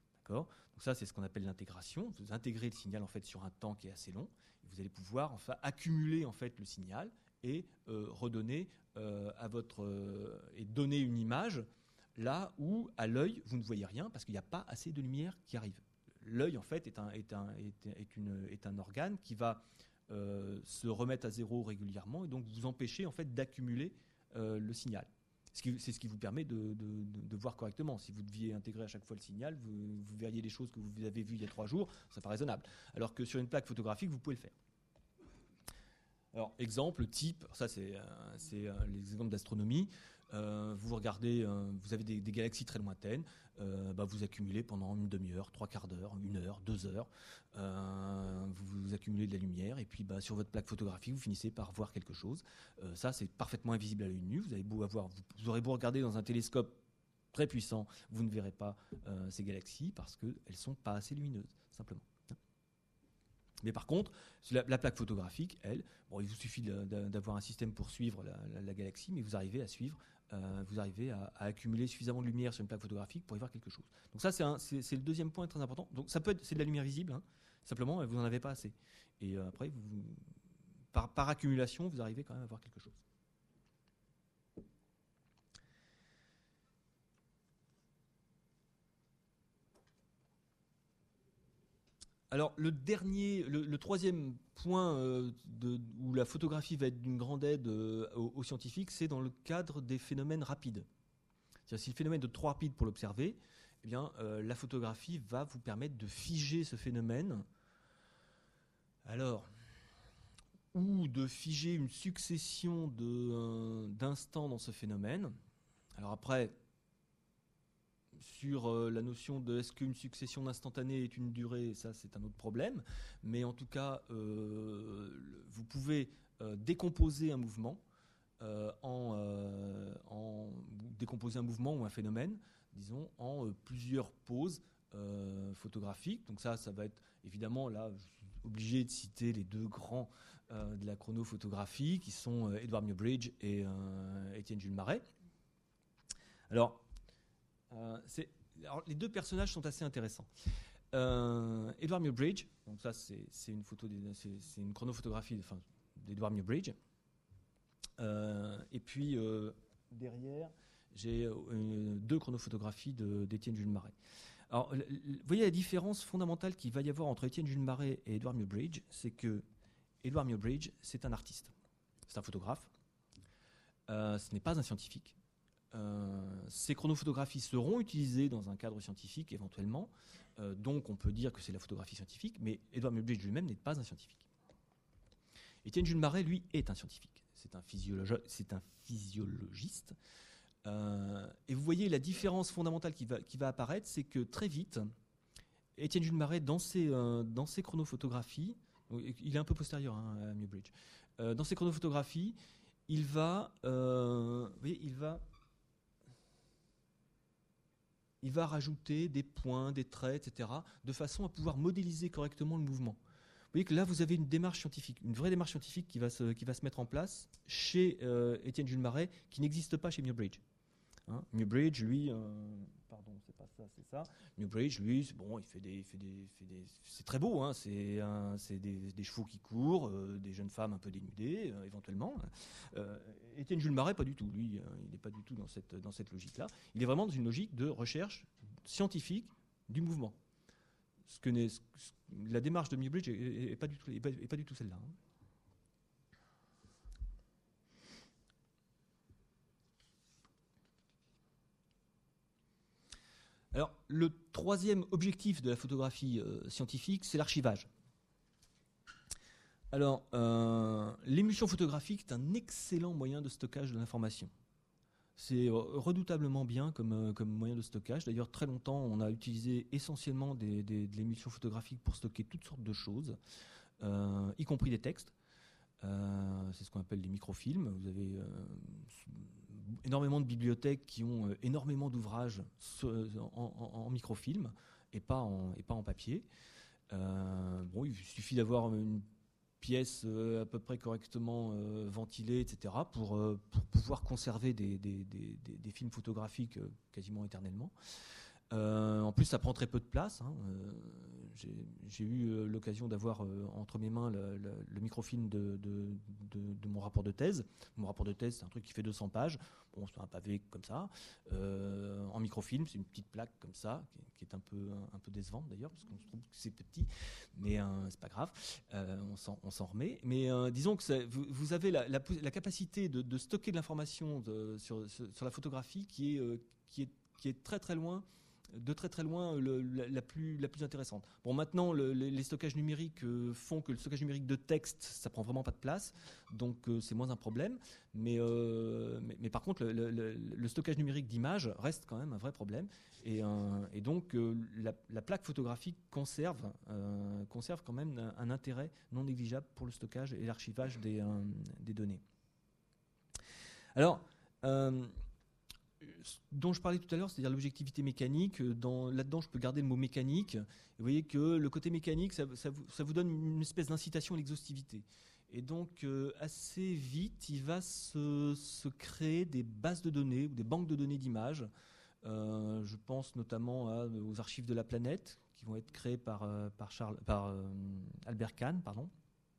Donc ça, c'est ce qu'on appelle l'intégration. Vous intégrez le signal en fait sur un temps qui est assez long. Et vous allez pouvoir enfin accumuler en fait le signal et redonner et donner une image là où à l'œil vous ne voyez rien parce qu'il n'y a pas assez de lumière qui arrive. L'œil en fait est un organe qui va se remettre à zéro régulièrement et donc vous empêcher en fait d'accumuler le signal. C'est ce qui vous permet de voir correctement. Si vous deviez intégrer à chaque fois le signal, vous verriez des choses que vous avez vues il y a 3 jours, c'est pas raisonnable. Alors que sur une plaque photographique, vous pouvez le faire. Alors, exemple type, ça c'est les exemples d'astronomie. vous regardez, vous avez des galaxies très lointaines, vous accumulez pendant une demi-heure, 3/4 d'heure, 1 heure, 2 heures, vous accumulez de la lumière, et puis sur votre plaque photographique, vous finissez par voir quelque chose. Ça, c'est parfaitement invisible à l'œil nu. Vous aurez beau regarder dans un télescope très puissant, vous ne verrez pas ces galaxies parce qu'elles ne sont pas assez lumineuses, simplement. Mais par contre, la plaque photographique, elle, il vous suffit d'avoir un système pour suivre la galaxie, mais vous arrivez à suivre, vous arrivez à accumuler suffisamment de lumière sur une plaque photographique pour y voir quelque chose. Donc ça, c'est le deuxième point très important. Donc ça peut être, c'est de la lumière visible, hein, simplement, vous n'en avez pas assez. Et après, par accumulation, vous arrivez quand même à voir quelque chose. Alors le troisième point où la photographie va être d'une grande aide aux scientifiques, c'est dans le cadre des phénomènes rapides. C'est-à-dire, si le phénomène est trop rapide pour l'observer, eh bien, la photographie va vous permettre de figer ce phénomène. Alors, ou de figer une succession d'instants dans ce phénomène. Alors après, sur la notion de est-ce qu'une succession d'instantanés est une durée, ça c'est un autre problème, mais en tout cas vous pouvez décomposer un mouvement décomposer un mouvement ou un phénomène, disons, en plusieurs pauses photographiques. Donc ça va être évidemment, là je suis obligé de citer les deux grands de la chronophotographie qui sont Edward Muybridge et Étienne Jules Marey. Alors les deux personnages sont assez intéressants. Edward Muybridge, donc ça c'est une chronophotographie d'Edward Muybridge. Et puis derrière, j'ai deux chronophotographies d'Étienne Jules Marey. Alors, vous voyez la différence fondamentale qu'il va y avoir entre Étienne Jules Marey et Edward Muybridge, c'est que Edward Muybridge, c'est un artiste, c'est un photographe. Ce n'est pas un scientifique. Ces chronophotographies seront utilisées dans un cadre scientifique éventuellement, donc on peut dire que c'est la photographie scientifique, mais Edward Muybridge lui-même n'est pas un scientifique. Étienne Jules Marey, lui, est un scientifique. C'est un physiologiste. Et vous voyez la différence fondamentale qui va apparaître, c'est que très vite, Étienne Jules Marey, dans ses chronophotographies, il est un peu postérieur à Muybridge, dans ses chronophotographies, il va rajouter des points, des traits, etc., de façon à pouvoir modéliser correctement le mouvement. Vous voyez que là, vous avez une démarche scientifique, une vraie démarche scientifique qui va se mettre en place chez Étienne Jules Marey, qui n'existe pas chez Muybridge. Muybridge, lui, c'est pas ça, c'est ça. Muybridge, lui, c'est très beau, hein, c'est des chevaux qui courent, des jeunes femmes un peu dénudées, éventuellement. Étienne Jules Marey, pas du tout. Lui, il n'est pas du tout dans cette logique-là. Il est vraiment dans une logique de recherche scientifique du mouvement. La démarche de Muybridge n'est pas du tout celle-là. Hein. Alors, le troisième objectif de la photographie scientifique, c'est l'archivage. Alors, l'émulsion photographique est un excellent moyen de stockage de l'information. C'est redoutablement bien comme moyen de stockage. D'ailleurs, très longtemps, on a utilisé essentiellement de l'émulsion photographique pour stocker toutes sortes de choses, y compris des textes. C'est ce qu'on appelle les microfilms. Vous avez énormément de bibliothèques qui ont énormément d'ouvrages en microfilm et pas en papier. Il suffit d'avoir une pièce à peu près correctement ventilée, etc., pour pouvoir conserver des films photographiques quasiment éternellement. En plus, ça prend très peu de place. Hein. J'ai eu l'occasion d'avoir entre mes mains le microfilm de mon rapport de thèse. Mon rapport de thèse, c'est un truc qui fait 200 pages. Bon, c'est un pavé comme ça. En microfilm, c'est une petite plaque comme ça, qui est un peu décevante d'ailleurs, parce qu'on se trouve que c'est petit, mais c'est pas grave. On s'en remet. Mais disons que vous avez la capacité de stocker de l'information sur la photographie qui est très très loin de très très loin la plus intéressante. Bon, maintenant, les stockages numériques font que le stockage numérique de texte, ça prend vraiment pas de place, donc c'est moins un problème. Mais par contre, le stockage numérique d'images reste quand même un vrai problème. Et donc, la plaque photographique conserve quand même un intérêt non négligeable pour le stockage et l'archivage des données. Alors, dont je parlais tout à l'heure, c'est-à-dire l'objectivité mécanique. Là-dedans, je peux garder le mot mécanique. Et vous voyez que le côté mécanique, ça vous donne une espèce d'incitation à l'exhaustivité. Et donc, assez vite, il va se créer des bases de données ou des banques de données d'images. Je pense notamment aux archives de la planète, qui vont être créées par Albert Kahn, pardon.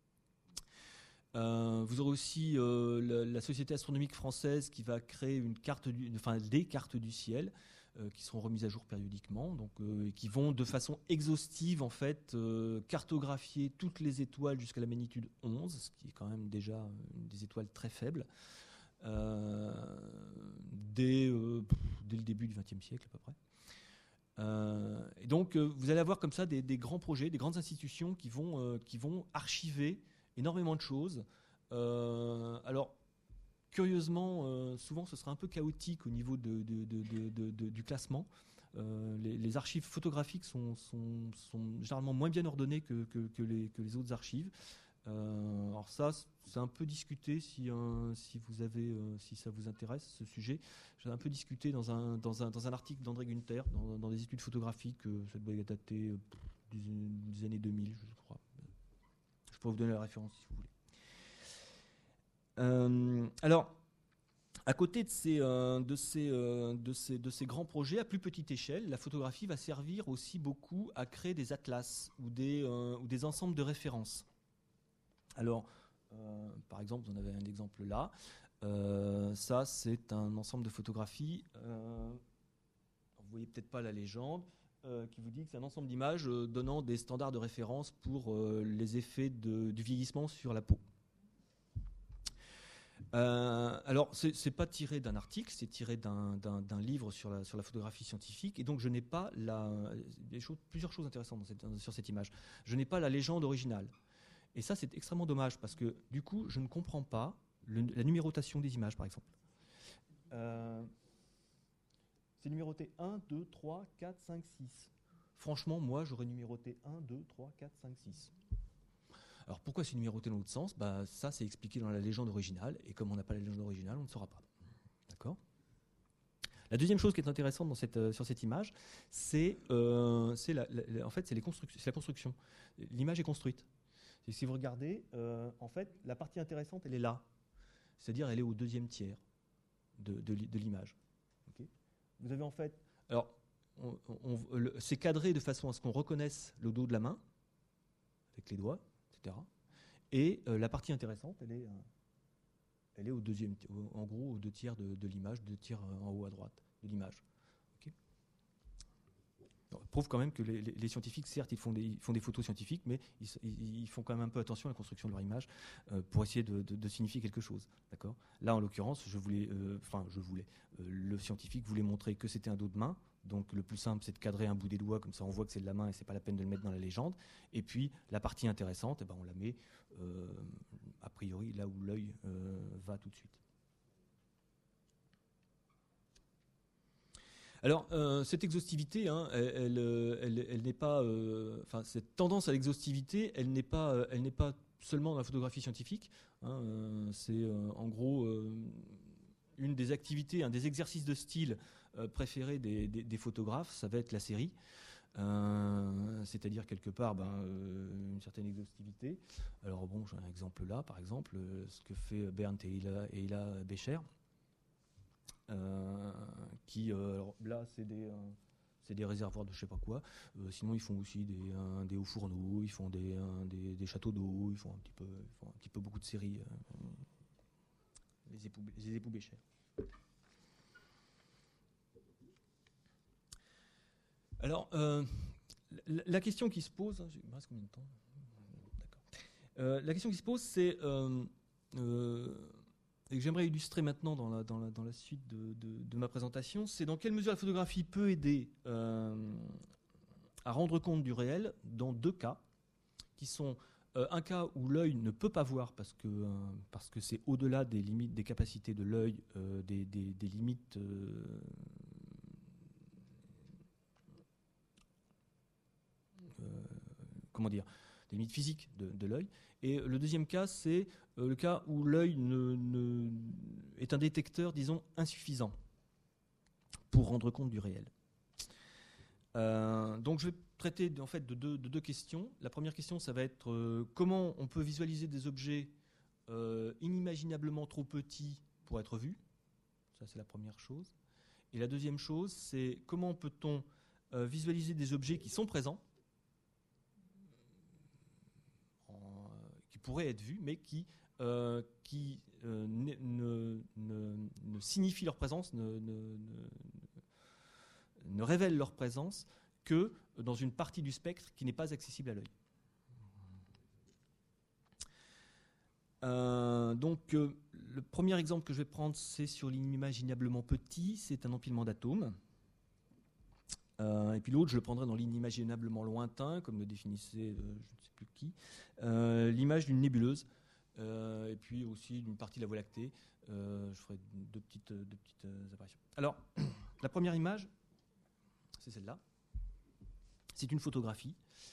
Vous aurez aussi la Société astronomique française qui va créer des cartes du ciel qui seront remises à jour périodiquement, donc qui vont de façon exhaustive en fait cartographier toutes les étoiles jusqu'à la magnitude 11, ce qui est quand même déjà des étoiles très faibles, dès le début du XXe siècle à peu près. Et donc vous allez avoir comme ça des grands projets, des grandes institutions qui vont archiver énormément de choses. Alors, curieusement, souvent ce sera un peu chaotique au niveau du classement. Les archives photographiques sont généralement moins bien ordonnées que les autres archives. Alors ça, c'est un peu discuté si ça vous intéresse, ce sujet. J'ai un peu discuté dans un article d'André Günther, dans des études photographiques, ça doit dater des années 2000, je crois. Je pourrais vous donner la référence si vous voulez. Alors, à côté de ces grands projets, à plus petite échelle, la photographie va servir aussi beaucoup à créer des atlas ou des ensembles de références. Alors, par exemple, vous en avez un exemple là. Ça, c'est un ensemble de photographies. Vous voyez peut-être pas la légende. Qui vous dit que c'est un ensemble d'images donnant des standards de référence pour les effets du vieillissement sur la peau. Alors, c'est pas tiré d'un article, c'est tiré d'un livre sur la photographie scientifique, et donc je n'ai pas plusieurs choses intéressantes sur cette image. Je n'ai pas la légende originale. Et ça, c'est extrêmement dommage, parce que du coup, je ne comprends pas la numérotation des images, par exemple. C'est numéroté 1, 2, 3, 4, 5, 6. Franchement, moi, j'aurais numéroté 1, 2, 3, 4, 5, 6. Alors, pourquoi c'est numéroté dans l'autre sens ? Ça, c'est expliqué dans la légende originale, et comme on n'a pas la légende originale, on ne saura pas. D'accord ? La deuxième chose qui est intéressante sur cette image, c'est la construction. L'image est construite. Et si vous regardez, en fait, la partie intéressante, elle est là. C'est-à-dire, elle est au deuxième tiers de l'image. Okay ? Vous avez en fait... Alors, c'est cadré de façon à ce qu'on reconnaisse le dos de la main, avec les doigts, etc. Et la partie intéressante, elle est au deuxième, en gros, aux deux tiers de l'image, 2 tiers en haut à droite de l'image. Okay ? Ça prouve quand même que les scientifiques, certes, ils font des photos scientifiques, mais ils font quand même un peu attention à la construction de leur image pour essayer de signifier quelque chose. D'accord ? Là, en l'occurrence, le scientifique voulait montrer que c'était un dos de main. Donc le plus simple, c'est de cadrer un bout des doigts, comme ça on voit que c'est de la main et c'est pas la peine de le mettre dans la légende. Et puis la partie intéressante, on la met a priori là où l'œil va tout de suite. Alors, cette exhaustivité, elle n'est pas, cette tendance à l'exhaustivité, elle n'est pas seulement dans la photographie scientifique. C'est en gros une des activités, un des exercices de style préférés des photographes, ça va être la série. C'est-à-dire quelque part une certaine exhaustivité. Alors bon, j'ai un exemple là, par exemple, ce que fait Bernd et Hila Becher. Alors là, c'est des réservoirs de je sais pas quoi. Sinon, ils font aussi des hauts fourneaux, ils font des châteaux d'eau, ils font un petit peu beaucoup de séries. Les époux Becher. Alors, la question qui se pose, il me reste combien de temps ? D'accord. La question qui se pose, c'est et que j'aimerais illustrer maintenant dans la suite de ma présentation, c'est dans quelle mesure la photographie peut aider à rendre compte du réel dans deux cas, qui sont un cas où l'œil ne peut pas voir parce que c'est au-delà des limites, des capacités de l'œil, des limites comment dire, des limites physiques de l'œil. Et le deuxième cas, c'est le cas où l'œil est un détecteur, disons, insuffisant pour rendre compte du réel. Donc je vais traiter en fait de deux questions. La première question, ça va être comment on peut visualiser des objets inimaginablement trop petits pour être vus. Ça, c'est la première chose. Et la deuxième chose, c'est comment peut-on visualiser des objets qui sont présents, qui pourraient être vus, mais qui ne signifient leur présence, ne révèlent leur présence que dans une partie du spectre qui n'est pas accessible à l'œil. Donc, le premier exemple que je vais prendre, c'est sur l'inimaginablement petit, c'est un empilement d'atomes. Et puis l'autre, je le prendrai dans l'inimaginablement lointain, comme le définissait je ne sais plus qui, l'image d'une nébuleuse, et puis aussi d'une partie de la Voie lactée. Je ferai deux petites apparitions. Alors, la première image, c'est celle-là. C'est une photographie.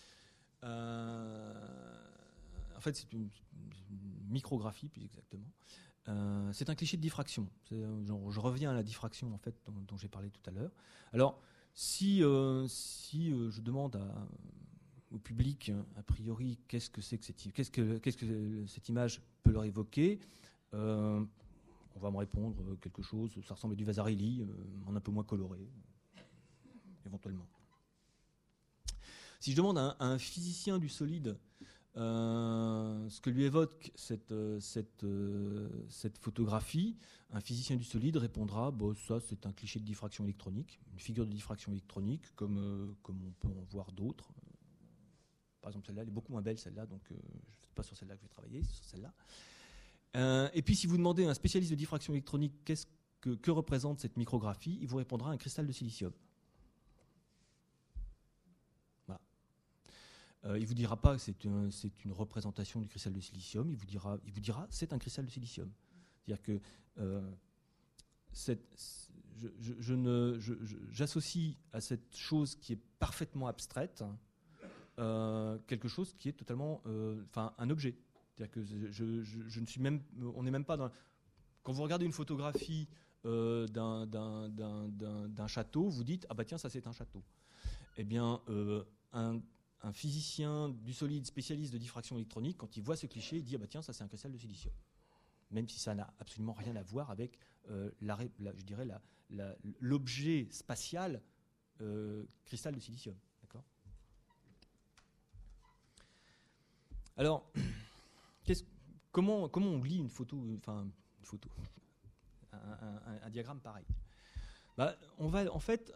En fait, c'est une micrographie, plus exactement. C'est un cliché de diffraction. Je reviens à la diffraction, en fait, dont j'ai parlé tout à l'heure. Alors, si je demande au public, a priori, qu'est-ce que cette image peut leur évoquer, on va me répondre quelque chose, ça ressemble à du Vasarely, en un peu moins coloré, éventuellement. Si je demande à un physicien du solide ce que lui évoque cette photographie, un physicien du solide répondra ça c'est un cliché de diffraction électronique, une figure de diffraction électronique comme on peut en voir d'autres. Par exemple celle-là, elle est beaucoup moins belle celle-là, donc c'est pas sur celle-là que je vais travailler, c'est sur celle-là. Et puis si vous demandez à un spécialiste de diffraction électronique que représente cette micrographie, il vous répondra un cristal de silicium. Il ne vous dira pas que c'est une représentation du cristal de silicium, il vous dira c'est un cristal de silicium. C'est-à-dire que j'associe à cette chose qui est parfaitement abstraite quelque chose qui est totalement un objet. C'est-à-dire que je ne suis même, on n'est même pas dans. Quand vous regardez une photographie d'un château, vous dites ah bah tiens ça c'est un château. Eh bien un physicien du solide spécialiste de diffraction électronique, quand il voit ce cliché, il dit ah bah tiens ça c'est un cristal de silicium, même si ça n'a absolument rien à voir avec je dirais l'objet spatial cristal de silicium. D'accord. Alors comment on lit une photo, un diagramme pareil. On va en fait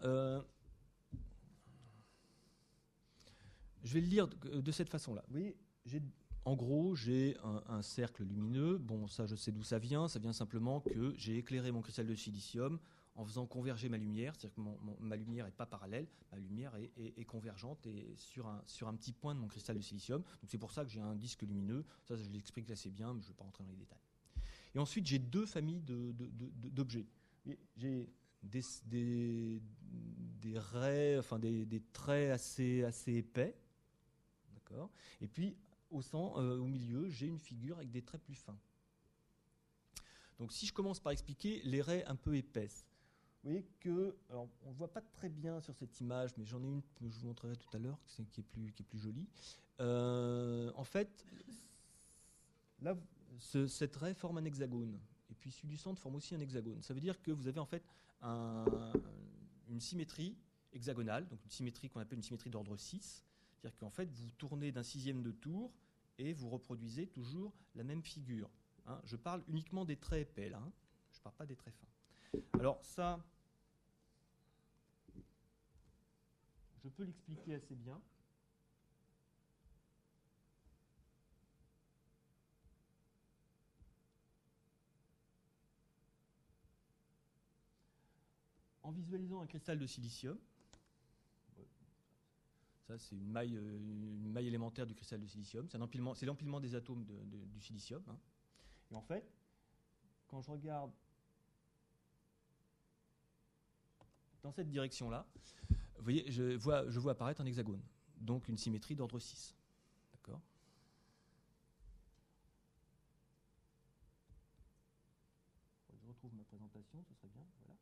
je vais le lire de cette façon-là. Vous voyez, en gros, j'ai un cercle lumineux. Bon, ça, je sais d'où ça vient. Ça vient simplement que j'ai éclairé mon cristal de silicium en faisant converger ma lumière. C'est-à-dire que ma lumière n'est pas parallèle. Ma lumière est convergente et sur un petit point de mon cristal de silicium. Donc c'est pour ça que j'ai un disque lumineux. Ça, je l'explique assez bien, mais je ne vais pas rentrer dans les détails. Et ensuite, j'ai deux familles d'objets. J'ai des raies, des traits assez épais. Et puis, au milieu, j'ai une figure avec des traits plus fins. Donc, si je commence par expliquer les raies un peu épaisses, vous voyez que, alors, on ne voit pas très bien sur cette image, mais j'en ai une que je vous montrerai tout à l'heure, qui est plus jolie. En fait, là, cette raie forme un hexagone. Et puis, celui du centre forme aussi un hexagone. Ça veut dire que vous avez en fait une symétrie hexagonale, donc une symétrie qu'on appelle une symétrie d'ordre 6. C'est-à-dire qu'en fait, vous tournez d'un sixième de tour et vous reproduisez toujours la même figure. Je parle uniquement des traits épais, là. Je ne parle pas des traits fins. Alors ça, je peux l'expliquer assez bien. en visualisant un cristal de silicium, ça c'est une maille élémentaire du cristal de silicium, c'est l'empilement des atomes du silicium. Hein. Et en fait, quand je regarde dans cette direction-là, vous voyez, je vois apparaître un hexagone, donc une symétrie d'ordre 6. D'accord ? Je retrouve ma présentation, ce serait bien. Voilà.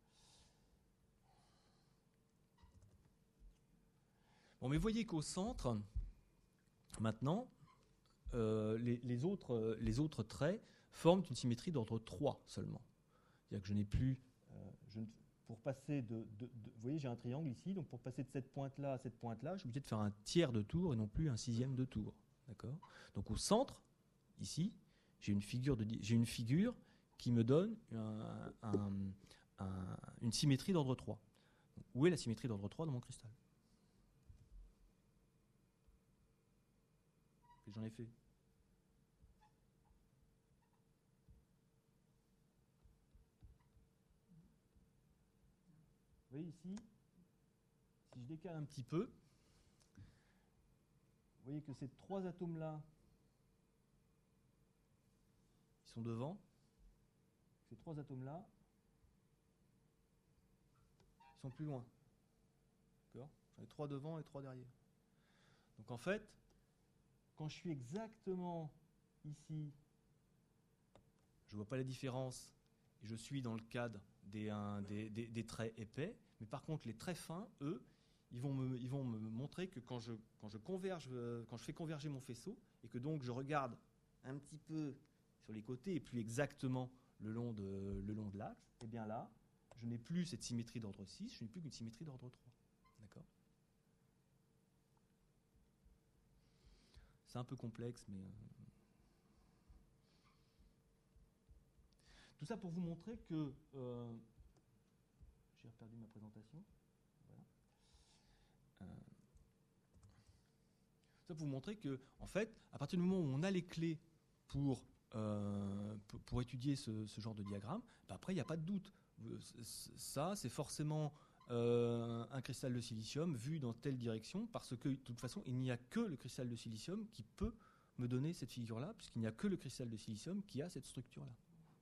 Bon, mais vous voyez qu'au centre, maintenant, les autres traits forment une symétrie d'ordre 3 seulement. C'est-à-dire que je n'ai plus... pour passer vous voyez, j'ai un triangle ici, donc pour passer de cette pointe-là à cette pointe-là, je suis obligé de faire un tiers de tour et non plus un sixième de tour. D'accord ? Donc au centre, ici, j'ai une figure qui me donne une symétrie d'ordre 3. Où est la symétrie d'ordre 3 dans mon cristal ? Et j'en ai fait. Vous voyez ici, si je décale un petit peu, vous voyez que ces trois atomes-là, ils sont devant. Ces trois atomes-là, ils sont plus loin. D'accord ? J'en ai trois devant et trois derrière. Donc en fait, quand je suis exactement ici, je ne vois pas la différence et je suis dans le cadre des traits épais, mais par contre les traits fins, eux, ils vont me montrer que quand je fais converger mon faisceau et que donc je regarde un petit peu sur les côtés et plus exactement le long de l'axe, et bien là, je n'ai plus cette symétrie d'ordre 6, je n'ai plus qu'une symétrie d'ordre 3. D'accord ? C'est un peu complexe, mais... Tout ça pour vous montrer que... J'ai perdu ma présentation. Voilà. Ça pour vous montrer que, en fait, à partir du moment où on a les clés pour étudier ce genre de diagramme, ben après, il n'y a pas de doute. Ça, c'est forcément un cristal de silicium vu dans telle direction, parce que, de toute façon, il n'y a que le cristal de silicium qui peut me donner cette figure-là, puisqu'il n'y a que le cristal de silicium qui a cette structure-là. D'accord ?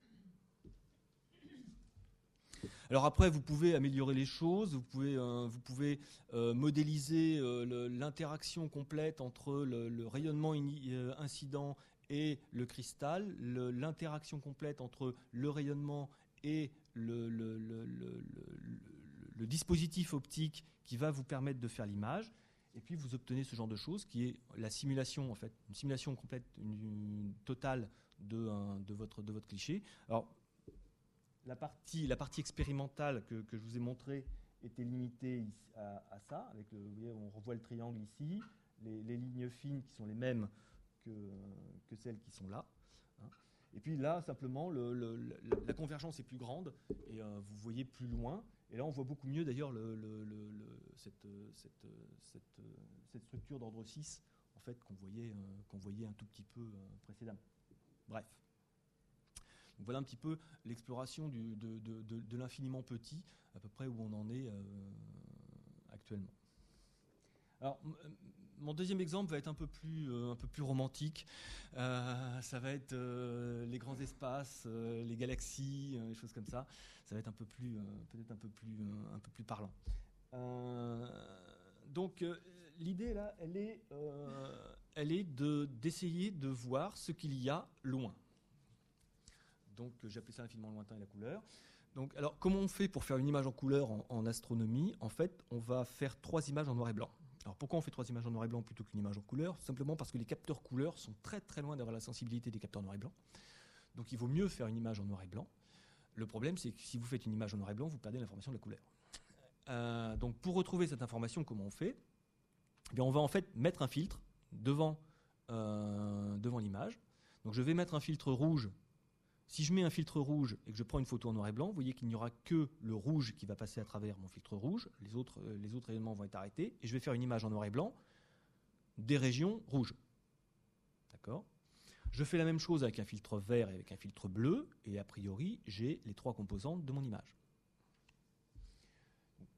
Alors après, vous pouvez améliorer les choses, vous pouvez modéliser l'interaction complète entre le rayonnement incident et le cristal, l'interaction complète entre le rayonnement et le dispositif optique qui va vous permettre de faire l'image. Et puis vous obtenez ce genre de choses qui est la simulation, en fait, une simulation complète, une totale de votre cliché. Alors, la partie expérimentale que je vous ai montrée était limitée à ça. Avec vous voyez, on revoit le triangle ici, les lignes fines qui sont les mêmes que celles qui sont là. Hein. Et puis là, simplement, la convergence est plus grande et vous voyez plus loin. Et là, on voit beaucoup mieux d'ailleurs cette structure d'ordre 6 en fait, qu'on voyait un tout petit peu précédemment. Bref. Donc voilà un petit peu l'exploration de l'infiniment petit, à peu près où on en est actuellement. Alors, mon deuxième exemple va être un peu plus romantique. Ça va être les grands espaces, les galaxies, les choses comme ça. Ça va être peut-être un peu plus parlant. Donc, l'idée là, elle est d'essayer de voir ce qu'il y a loin. Donc j'ai appelé ça l'infiniment lointain et la couleur. Donc, alors, comment on fait pour faire une image en couleur en astronomie ? En fait, on va faire 3 images en noir et blanc. Alors pourquoi on fait 3 images en noir et blanc plutôt qu'une image en couleur ? Simplement parce que les capteurs couleurs sont très très loin d'avoir la sensibilité des capteurs noir et blanc. Donc il vaut mieux faire une image en noir et blanc. Le problème, c'est que si vous faites une image en noir et blanc, vous perdez l'information de la couleur. Donc pour retrouver cette information, comment on fait ? Eh bien, on va en fait mettre un filtre devant l'image. Donc je vais mettre un filtre rouge. Si je mets un filtre rouge et que je prends une photo en noir et blanc, vous voyez qu'il n'y aura que le rouge qui va passer à travers mon filtre rouge. Les autres rayonnements vont être arrêtés. Et je vais faire une image en noir et blanc des régions rouges. D'accord ? Je fais la même chose avec un filtre vert et avec un filtre bleu. Et a priori, j'ai les 3 composantes de mon image.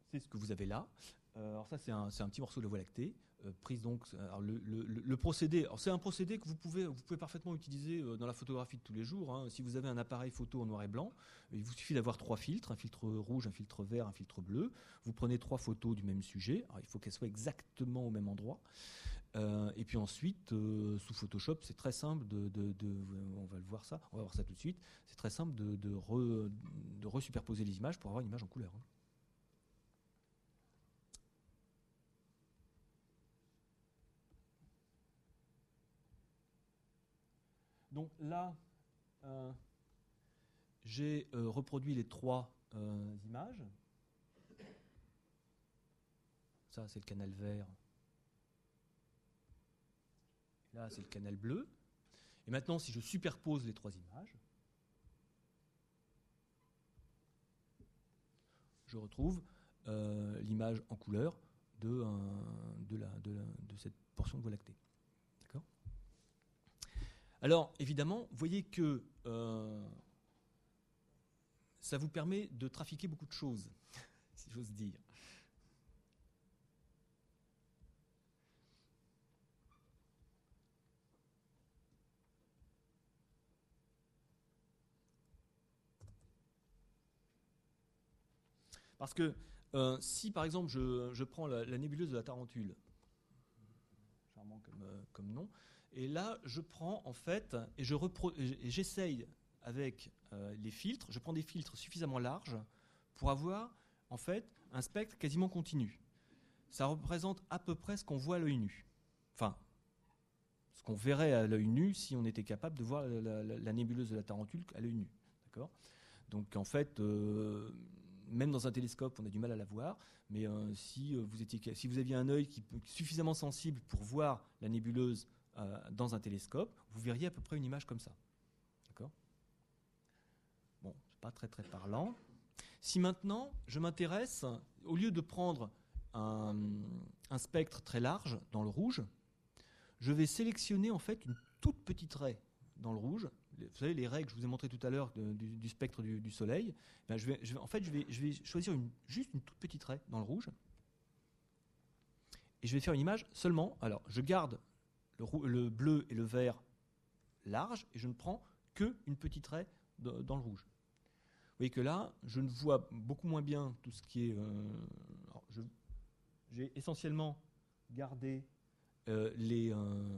c'est ce que vous avez là. Alors ça, c'est un petit morceau de la Voie lactée, prise donc. Alors le procédé, alors c'est un procédé que vous pouvez parfaitement utiliser dans la photographie de tous les jours. Hein. Si vous avez un appareil photo en noir et blanc, il vous suffit d'avoir 3 filtres, un filtre rouge, un filtre vert, un filtre bleu. Vous prenez 3 photos du même sujet. Alors, il faut qu'elles soient exactement au même endroit. Et puis ensuite, sous Photoshop, c'est très simple on va voir ça tout de suite. C'est très simple de resuperposer les images pour avoir une image en couleur. Hein. Donc là, j'ai reproduit les 3 images. Ça, c'est le canal vert. Là, c'est le canal bleu. Et maintenant, si je superpose les 3 images, je retrouve l'image en couleur de cette portion de Voie lactée. D'accord ? Alors, évidemment, vous voyez que ça vous permet de trafiquer beaucoup de choses, si j'ose dire. Parce que si, par exemple, je prends la nébuleuse de la Tarentule, charmant comme nom, et là, je prends, en fait, et j'essaye avec les filtres, je prends des filtres suffisamment larges pour avoir, en fait, un spectre quasiment continu. Ça représente à peu près ce qu'on voit à l'œil nu. Enfin, ce qu'on verrait à l'œil nu si on était capable de voir la nébuleuse de la Tarentule à l'œil nu. D'accord ? Donc, en fait... même dans un télescope, on a du mal à la voir, mais si vous aviez un œil suffisamment sensible pour voir la nébuleuse dans un télescope, vous verriez à peu près une image comme ça. D'accord ? Bon, c'est pas très très parlant. Si maintenant je m'intéresse, au lieu de prendre un spectre très large dans le rouge, je vais sélectionner en fait une toute petite raie dans le rouge. Vous savez, les raies que je vous ai montrées tout à l'heure du spectre du Soleil, ben je vais choisir juste une toute petite raie dans le rouge. Et je vais faire une image seulement. Alors, je garde le bleu et le vert large et je ne prends qu'une petite raie dans le rouge. Vous voyez que là, je ne vois beaucoup moins bien tout ce qui est... j'ai essentiellement gardé les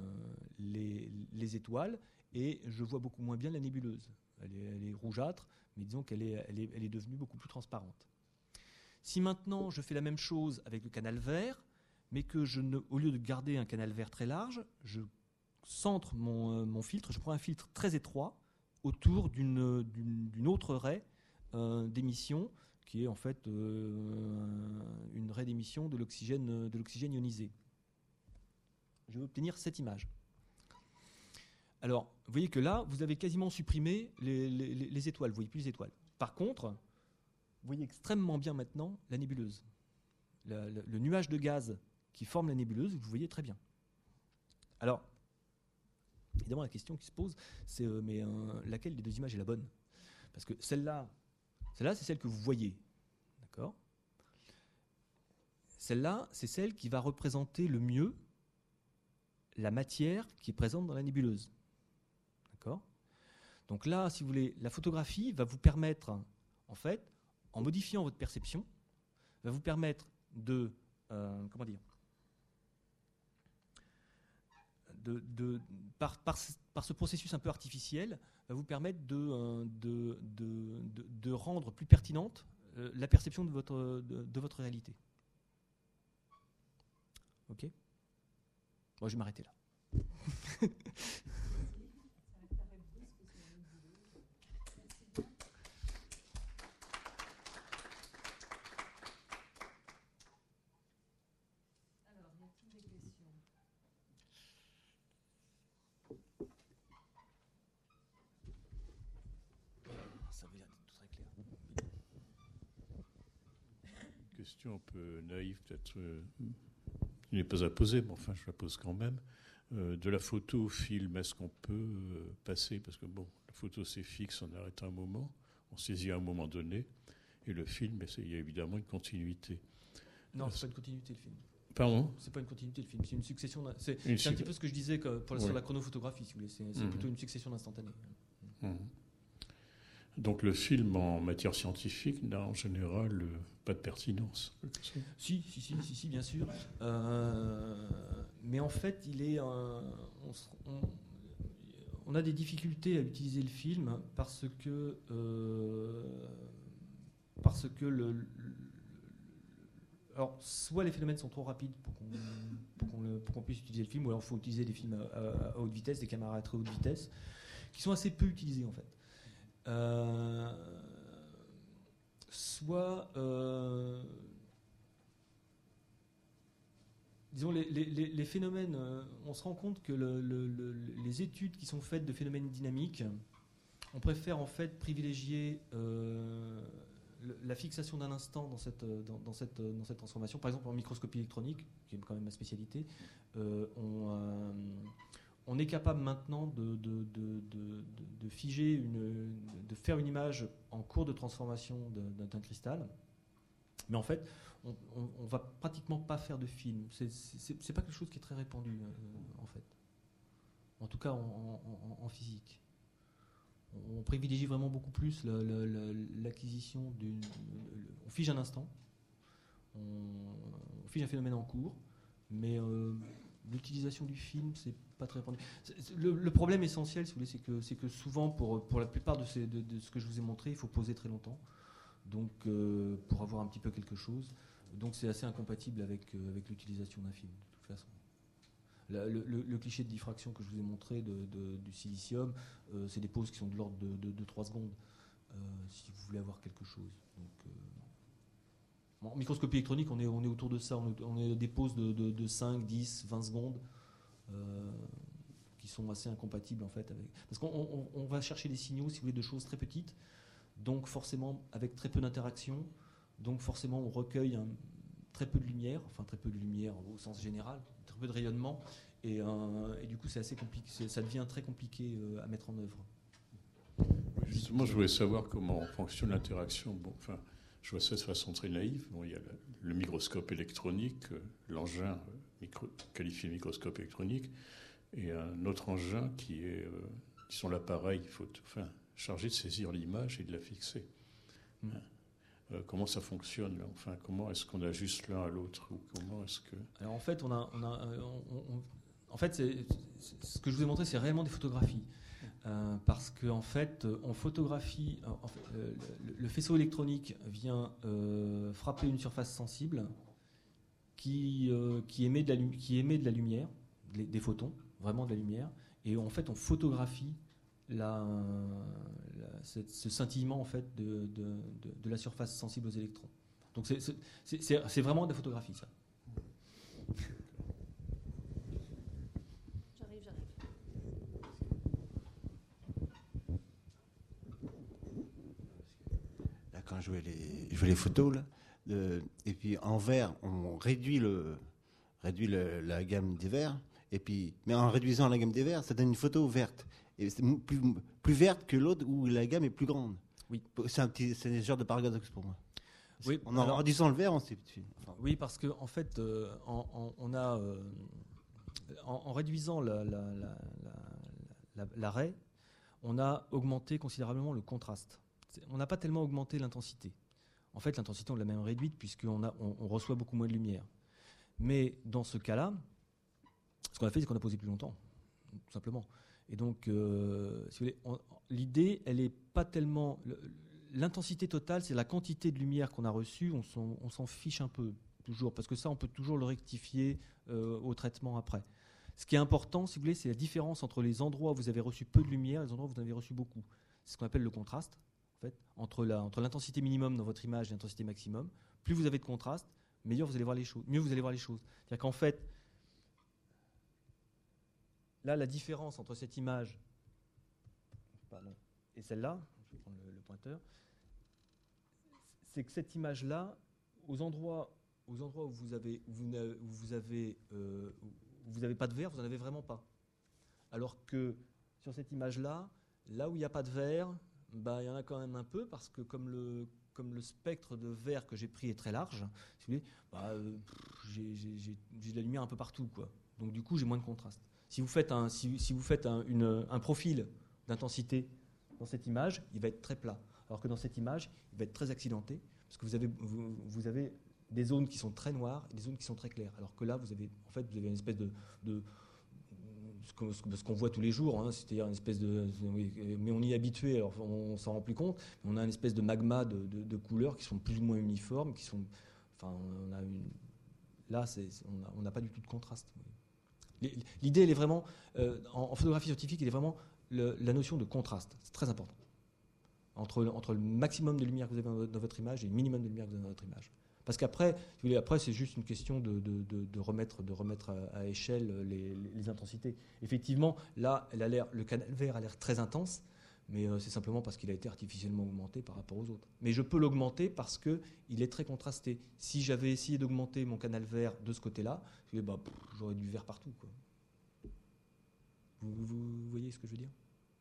étoiles, et je vois beaucoup moins bien la nébuleuse. Elle est rougeâtre, mais disons qu'elle est devenue beaucoup plus transparente. Si maintenant je fais la même chose avec le canal vert, mais que au lieu de garder un canal vert très large, je centre mon filtre, je prends un filtre très étroit autour d'une autre raie d'émission, qui est en fait une raie d'émission de l'oxygène ionisé. Je vais obtenir cette image. Alors, vous voyez que là, vous avez quasiment supprimé les étoiles. Vous ne voyez plus les étoiles. Par contre, vous voyez extrêmement bien maintenant la nébuleuse. Le nuage de gaz qui forme la nébuleuse, vous le voyez très bien. Alors, évidemment, la question qui se pose, c'est laquelle des 2 images est la bonne ? Parce que celle-là, c'est celle que vous voyez. D'accord ? Celle-là, c'est celle qui va représenter le mieux la matière qui est présente dans la nébuleuse. D'accord ? Donc là, si vous voulez, la photographie va vous permettre, en fait, en modifiant votre perception, va vous permettre par ce processus un peu artificiel, va vous permettre de rendre plus pertinente la perception de votre réalité. Ok ? Moi, je vais m'arrêter là. Question un peu naïve, peut-être, qui n'est pas à poser, mais enfin, je la pose quand même. De la photo au film, est-ce qu'on peut passer, parce que bon, la photo c'est fixe, on arrête un moment, on saisit à un moment donné, et le film, il y a évidemment une continuité. Non, c'est pas une continuité le film. Pardon ? C'est pas une continuité le film, c'est une succession. C'est Une un petit peu ce que je disais sur la chronophotographie, si vous voulez. C'est plutôt une succession d'instantanés. Donc le film en matière scientifique n'a en général pas de pertinence. Si, bien sûr. Mais en fait, on a des difficultés à utiliser le film parce que alors, soit les phénomènes sont trop rapides pour qu'on puisse utiliser le film, ou alors il faut utiliser des films à haute vitesse, des caméras à très haute vitesse, qui sont assez peu utilisés en fait. Soit, disons, les phénomènes, on se rend compte que les études qui sont faites de phénomènes dynamiques, on préfère en fait privilégier la fixation d'un instant dans cette transformation. Par exemple, en microscopie électronique, qui est quand même ma spécialité, on est capable maintenant de figer, de faire une image en cours de transformation d'un cristal. Mais en fait, on va pratiquement pas faire de film. C'est pas quelque chose qui est très répandu, en fait. En tout cas, en physique. On privilégie vraiment beaucoup plus l'acquisition on fige un instant, on fige un phénomène en cours, mais l'utilisation du film, c'est pas très répandu. Le problème essentiel, si vous voulez, c'est que souvent, pour la plupart de ce que je vous ai montré, il faut poser très longtemps, donc pour avoir un petit peu quelque chose. Donc c'est assez incompatible avec l'utilisation d'un film, de toute façon. Le cliché de diffraction que je vous ai montré du silicium, c'est des poses qui sont de l'ordre de 3 secondes, si vous voulez avoir quelque chose. Donc, en microscopie électronique, on est autour de ça. On est des poses de 5, 10, 20 secondes qui sont assez incompatibles en fait avec. Parce qu'on va chercher des signaux, si vous voulez, de choses très petites, donc forcément avec très peu d'interaction, donc forcément on recueille très peu de lumière, enfin très peu de lumière au sens général, très peu de rayonnement, et du coup c'est assez compliqué, ça devient très compliqué à mettre en œuvre. Justement, je voulais savoir comment fonctionne l'interaction. Bon, enfin, je vois ça de façon très naïve. Bon, il y a le microscope électronique, l'engin qualifié microscope électronique, et un autre engin qui sont l'appareil chargé de saisir l'image et de la fixer. Comment ça fonctionne là ? Enfin, comment est-ce qu'on ajuste l'un à l'autre, ou comment est-ce que... Alors en fait, en fait, ce que je vous ai montré, c'est réellement des photographies. Parce qu'en fait, on photographie. Le faisceau électronique vient frapper une surface sensible qui émet de la lumière, des photons, vraiment de la lumière. Et en fait, on photographie ce scintillement en fait de la surface sensible aux électrons. Donc c'est vraiment des photographies, ça. J'arrive. Là, quand je vois les photos, là, et puis en vert, on réduit la gamme des verts, mais en réduisant la gamme des verts, ça donne une photo verte. Et c'est plus verte que l'autre où la gamme est plus grande. Oui. C'est un genre de paradoxe pour moi. Oui, En réduisant le vert, on s'est... Enfin, oui, parce qu'en fait, on a en réduisant l'arrêt, on a augmenté considérablement le contraste. On n'a pas tellement augmenté l'intensité. En fait, l'intensité, on l'a même réduite puisqu'on reçoit beaucoup moins de lumière. Mais dans ce cas-là, ce qu'on a fait, c'est qu'on a posé plus longtemps, tout simplement. Et donc, si vous voulez, l'idée, elle n'est pas tellement... L'intensité totale, c'est la quantité de lumière qu'on a reçue, on s'en fiche un peu, toujours, parce que ça, on peut toujours le rectifier au traitement après. Ce qui est important, si vous voulez, c'est la différence entre les endroits où vous avez reçu peu de lumière et les endroits où vous en avez reçu beaucoup. C'est ce qu'on appelle le contraste, en fait, entre l'intensité minimum dans votre image et l'intensité maximum. Plus vous avez de contraste, mieux vous allez voir les choses. C'est-à-dire qu'en fait, là, la différence entre cette image et celle-là, je vais prendre le pointeur, c'est que cette image-là, aux endroits où vous avez pas de vert, vous n'en avez vraiment pas. Alors que sur cette image-là, là où il n'y a pas de vert, il y en a quand même un peu, parce que comme comme le spectre de vert que j'ai pris est très large, si vous voulez, j'ai de la lumière un peu partout, quoi. Donc du coup, j'ai moins de contraste. Si vous faites un profil d'intensité dans cette image, il va être très plat. Alors que dans cette image, il va être très accidenté, parce que vous avez des zones qui sont très noires et des zones qui sont très claires. Alors que là, vous avez une espèce de ce qu'on voit tous les jours, hein, c'est-à-dire une espèce mais on y est habitué, alors on s'en rend plus compte, mais on a une espèce de magma de couleurs qui sont plus ou moins uniformes, là, on n'a pas du tout de contraste. L'idée, elle est vraiment, en photographie scientifique, elle est vraiment la notion de contraste. C'est très important. Entre le maximum de lumière que vous avez dans votre image et le minimum de lumière que vous avez dans votre image. Parce qu'après, c'est juste une question de remettre à échelle les intensités. Effectivement, là, le canal vert a l'air très intense, mais c'est simplement parce qu'il a été artificiellement augmenté par rapport aux autres. Mais je peux l'augmenter parce qu'il est très contrasté. Si j'avais essayé d'augmenter mon canal vert de ce côté-là, j'aurais du vert partout, quoi. Vous voyez ce que je veux dire ?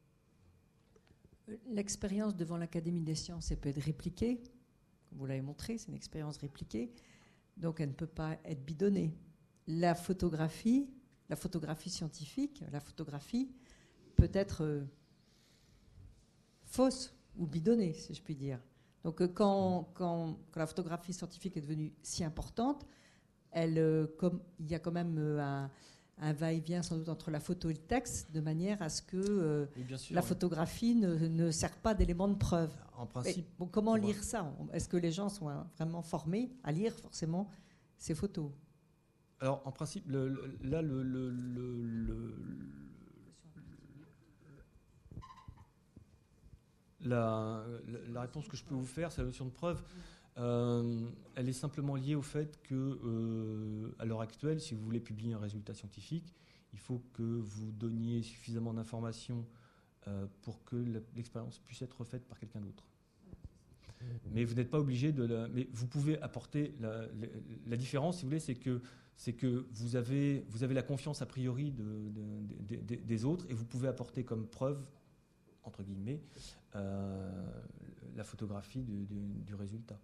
L'expérience devant l'Académie des sciences, elle peut être répliquée. Vous l'avez montré, c'est une expérience répliquée. Donc, elle ne peut pas être bidonnée. La photographie scientifique, la photographie peut être fausse ou bidonnée, si je puis dire. Donc, quand la photographie scientifique est devenue si importante, il y a quand même un va-et-vient sans doute entre la photo et le texte, de manière à ce que la photographie ne sert pas d'élément de preuve. En principe, comment lire ça ? Est-ce que les gens sont vraiment formés à lire forcément ces photos ? Alors, en principe, la réponse que je peux vous faire, c'est la notion de preuve. Elle est simplement liée au fait que, à l'heure actuelle, si vous voulez publier un résultat scientifique, il faut que vous donniez suffisamment d'informations pour que l'expérience puisse être faite par quelqu'un d'autre. Mais vous n'êtes pas obligé mais vous pouvez apporter la différence, si vous voulez, c'est que vous avez la confiance a priori des autres et vous pouvez apporter comme preuve, entre guillemets, la photographie du résultat.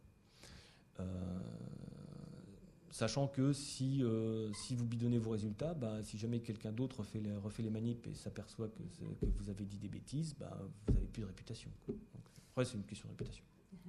Sachant que si vous bidonnez vos résultats, si jamais quelqu'un d'autre refait les manips et s'aperçoit que vous avez dit des bêtises, vous n'avez plus de réputation. Donc, après, c'est une question de réputation.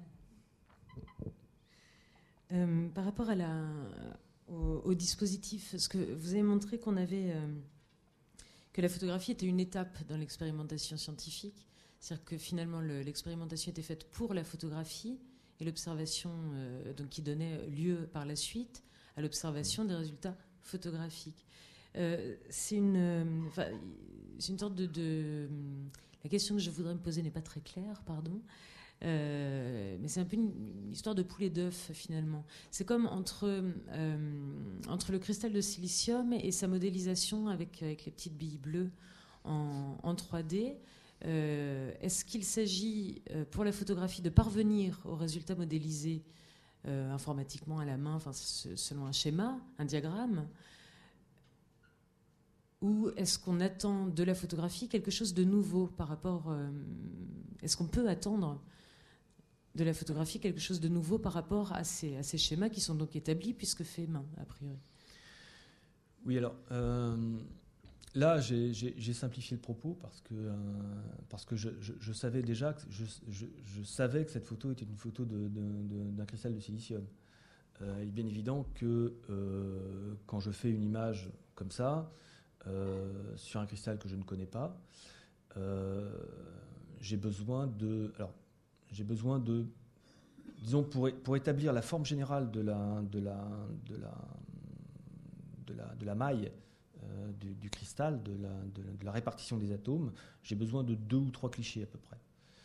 Par rapport au dispositif, parce que vous avez montré que la photographie était une étape dans l'expérimentation scientifique, c'est-à-dire que finalement l'expérimentation était faite pour la photographie et l'observation donc qui donnait lieu par la suite à l'observation des résultats photographiques. C'est une sorte de... La question que je voudrais me poser n'est pas très claire, pardon. Mais c'est un peu une histoire de poulet d'œuf finalement. C'est comme entre le cristal de silicium et sa modélisation avec les petites billes bleues en 3D. Est-ce qu'il s'agit pour la photographie de parvenir au résultat modélisé informatiquement à la main, selon un schéma, un diagramme, ou est-ce qu'on attend de la photographie quelque chose de nouveau par rapport... est-ce qu'on peut attendre de la photographie quelque chose de nouveau par rapport à ces schémas qui sont donc établis puisque faits main, a priori ? Oui, alors... Là, j'ai simplifié le propos parce que je savais déjà que je savais que cette photo était une photo d'un cristal de silicium. Il est bien évident que quand je fais une image comme ça sur un cristal que je ne connais pas, j'ai besoin de, disons pour établir la forme générale de la maille. Du cristal, de la répartition des atomes, j'ai besoin de 2 ou 3 clichés à peu près.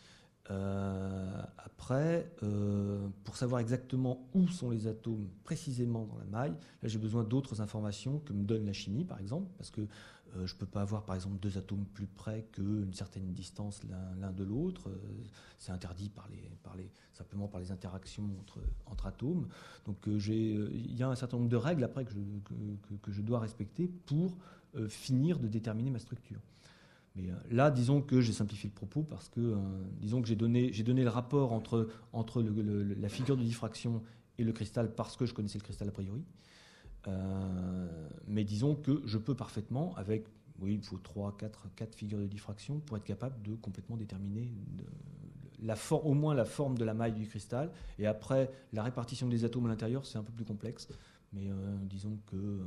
Après, pour savoir exactement où sont les atomes précisément dans la maille, là j'ai besoin d'autres informations que me donne la chimie par exemple, parce que je ne peux pas avoir par exemple 2 atomes plus près qu'une certaine distance l'un de l'autre. C'est interdit simplement par les interactions entre atomes. Donc il y a un certain nombre de règles après que je dois respecter pour finir de déterminer ma structure. Mais là, disons que j'ai simplifié le propos parce que, disons que j'ai donné le rapport entre la figure de diffraction et le cristal parce que je connaissais le cristal a priori. Mais disons que je peux parfaitement, avec, oui, il faut 4 figures de diffraction pour être capable de complètement déterminer au moins la forme de la maille du cristal. Et après, la répartition des atomes à l'intérieur, c'est un peu plus complexe. Mais disons que...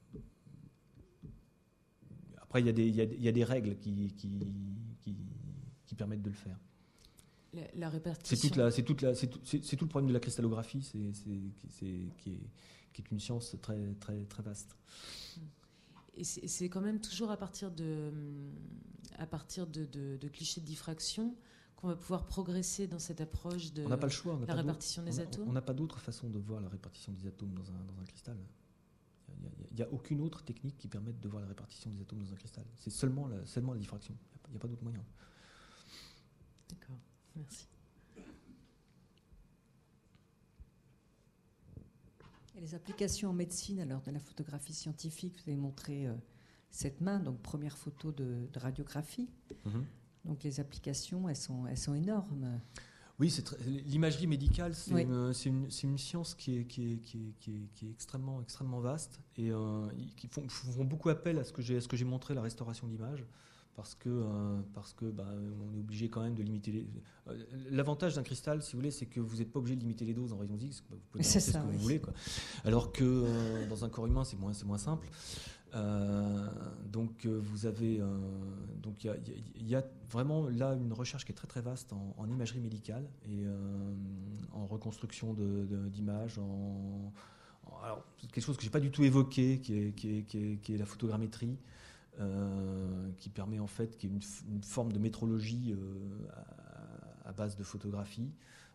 après, il y a des règles qui permettent de le faire. La répartition... C'est tout le problème de la cristallographie, qui est une science très, très, très vaste. Et c'est quand même toujours à partir de clichés de diffraction qu'on va pouvoir progresser dans cette approche de on n'a pas le choix, la répartition des atomes. On n'a pas d'autre façon de voir la répartition des atomes dans un cristal. Il n'y a aucune autre technique qui permette de voir la répartition des atomes dans un cristal. C'est seulement la diffraction. Il n'y a pas d'autre moyen. D'accord, merci. Et les applications en médecine, alors de la photographie scientifique, vous avez montré cette main, donc première photo de radiographie. Mm-hmm. Donc les applications, elles sont énormes. Oui, l'imagerie médicale, c'est une science qui est extrêmement, extrêmement vaste et qui font beaucoup appel à ce que j'ai montré, la restauration d'image, parce que on est obligé quand même de limiter l'avantage d'un cristal, si vous voulez, c'est que vous n'êtes pas obligé de limiter les doses en rayon X. Vous pouvez faire ce que vous voulez, quoi. Alors que dans un corps humain, c'est moins simple. Donc vous avez donc il y a vraiment là une recherche qui est très très vaste en imagerie médicale et en reconstruction d'images, alors quelque chose que j'ai pas du tout évoqué, qui est la photogrammétrie, qui permet en fait, qui est une forme de métrologie à base de photographie.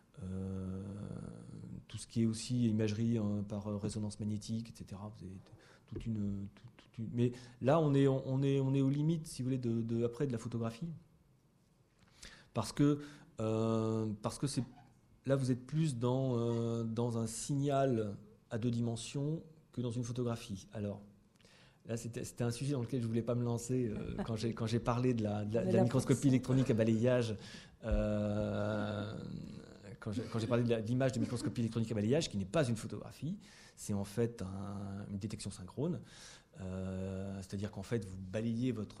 Tout ce qui est aussi imagerie par résonance magnétique, etc. Vous avez toute une mais là, on est aux limites, si vous voulez, après de la photographie, parce que c'est là, vous êtes plus dans un signal à 2 dimensions que dans une photographie. Alors là, c'était un sujet dans lequel je voulais pas me lancer quand j'ai parlé de la microscopie électronique à balayage. Quand j'ai parlé de l'image de microscopie électronique à balayage, qui n'est pas une photographie, c'est en fait une détection synchrone. C'est-à-dire qu'en fait, vous balayez votre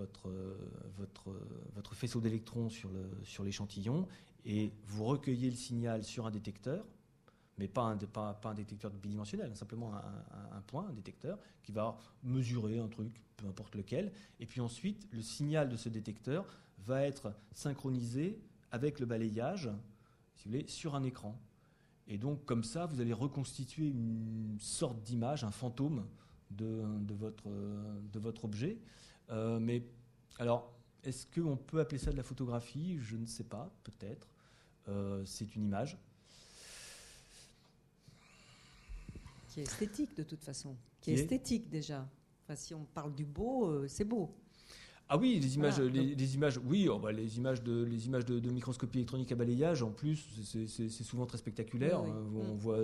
faisceau d'électrons sur l'échantillon et vous recueillez le signal sur un détecteur, mais pas un détecteur bidimensionnel, simplement un détecteur qui va mesurer un truc, peu importe lequel. Et puis ensuite, le signal de ce détecteur va être synchronisé avec le balayage, si vous voulez, sur un écran. Et donc, comme ça, vous allez reconstituer une sorte d'image, un fantôme de votre objet. Mais alors, est-ce qu'on peut appeler ça de la photographie ? Je ne sais pas, peut-être. C'est une image. Qui est esthétique, de toute façon. Qui est esthétique, déjà. Enfin, si on parle du beau, c'est beau. Ah oui, les images, les images, oui, les images de microscopie électronique à balayage, en plus, c'est souvent très spectaculaire. Oui. On voit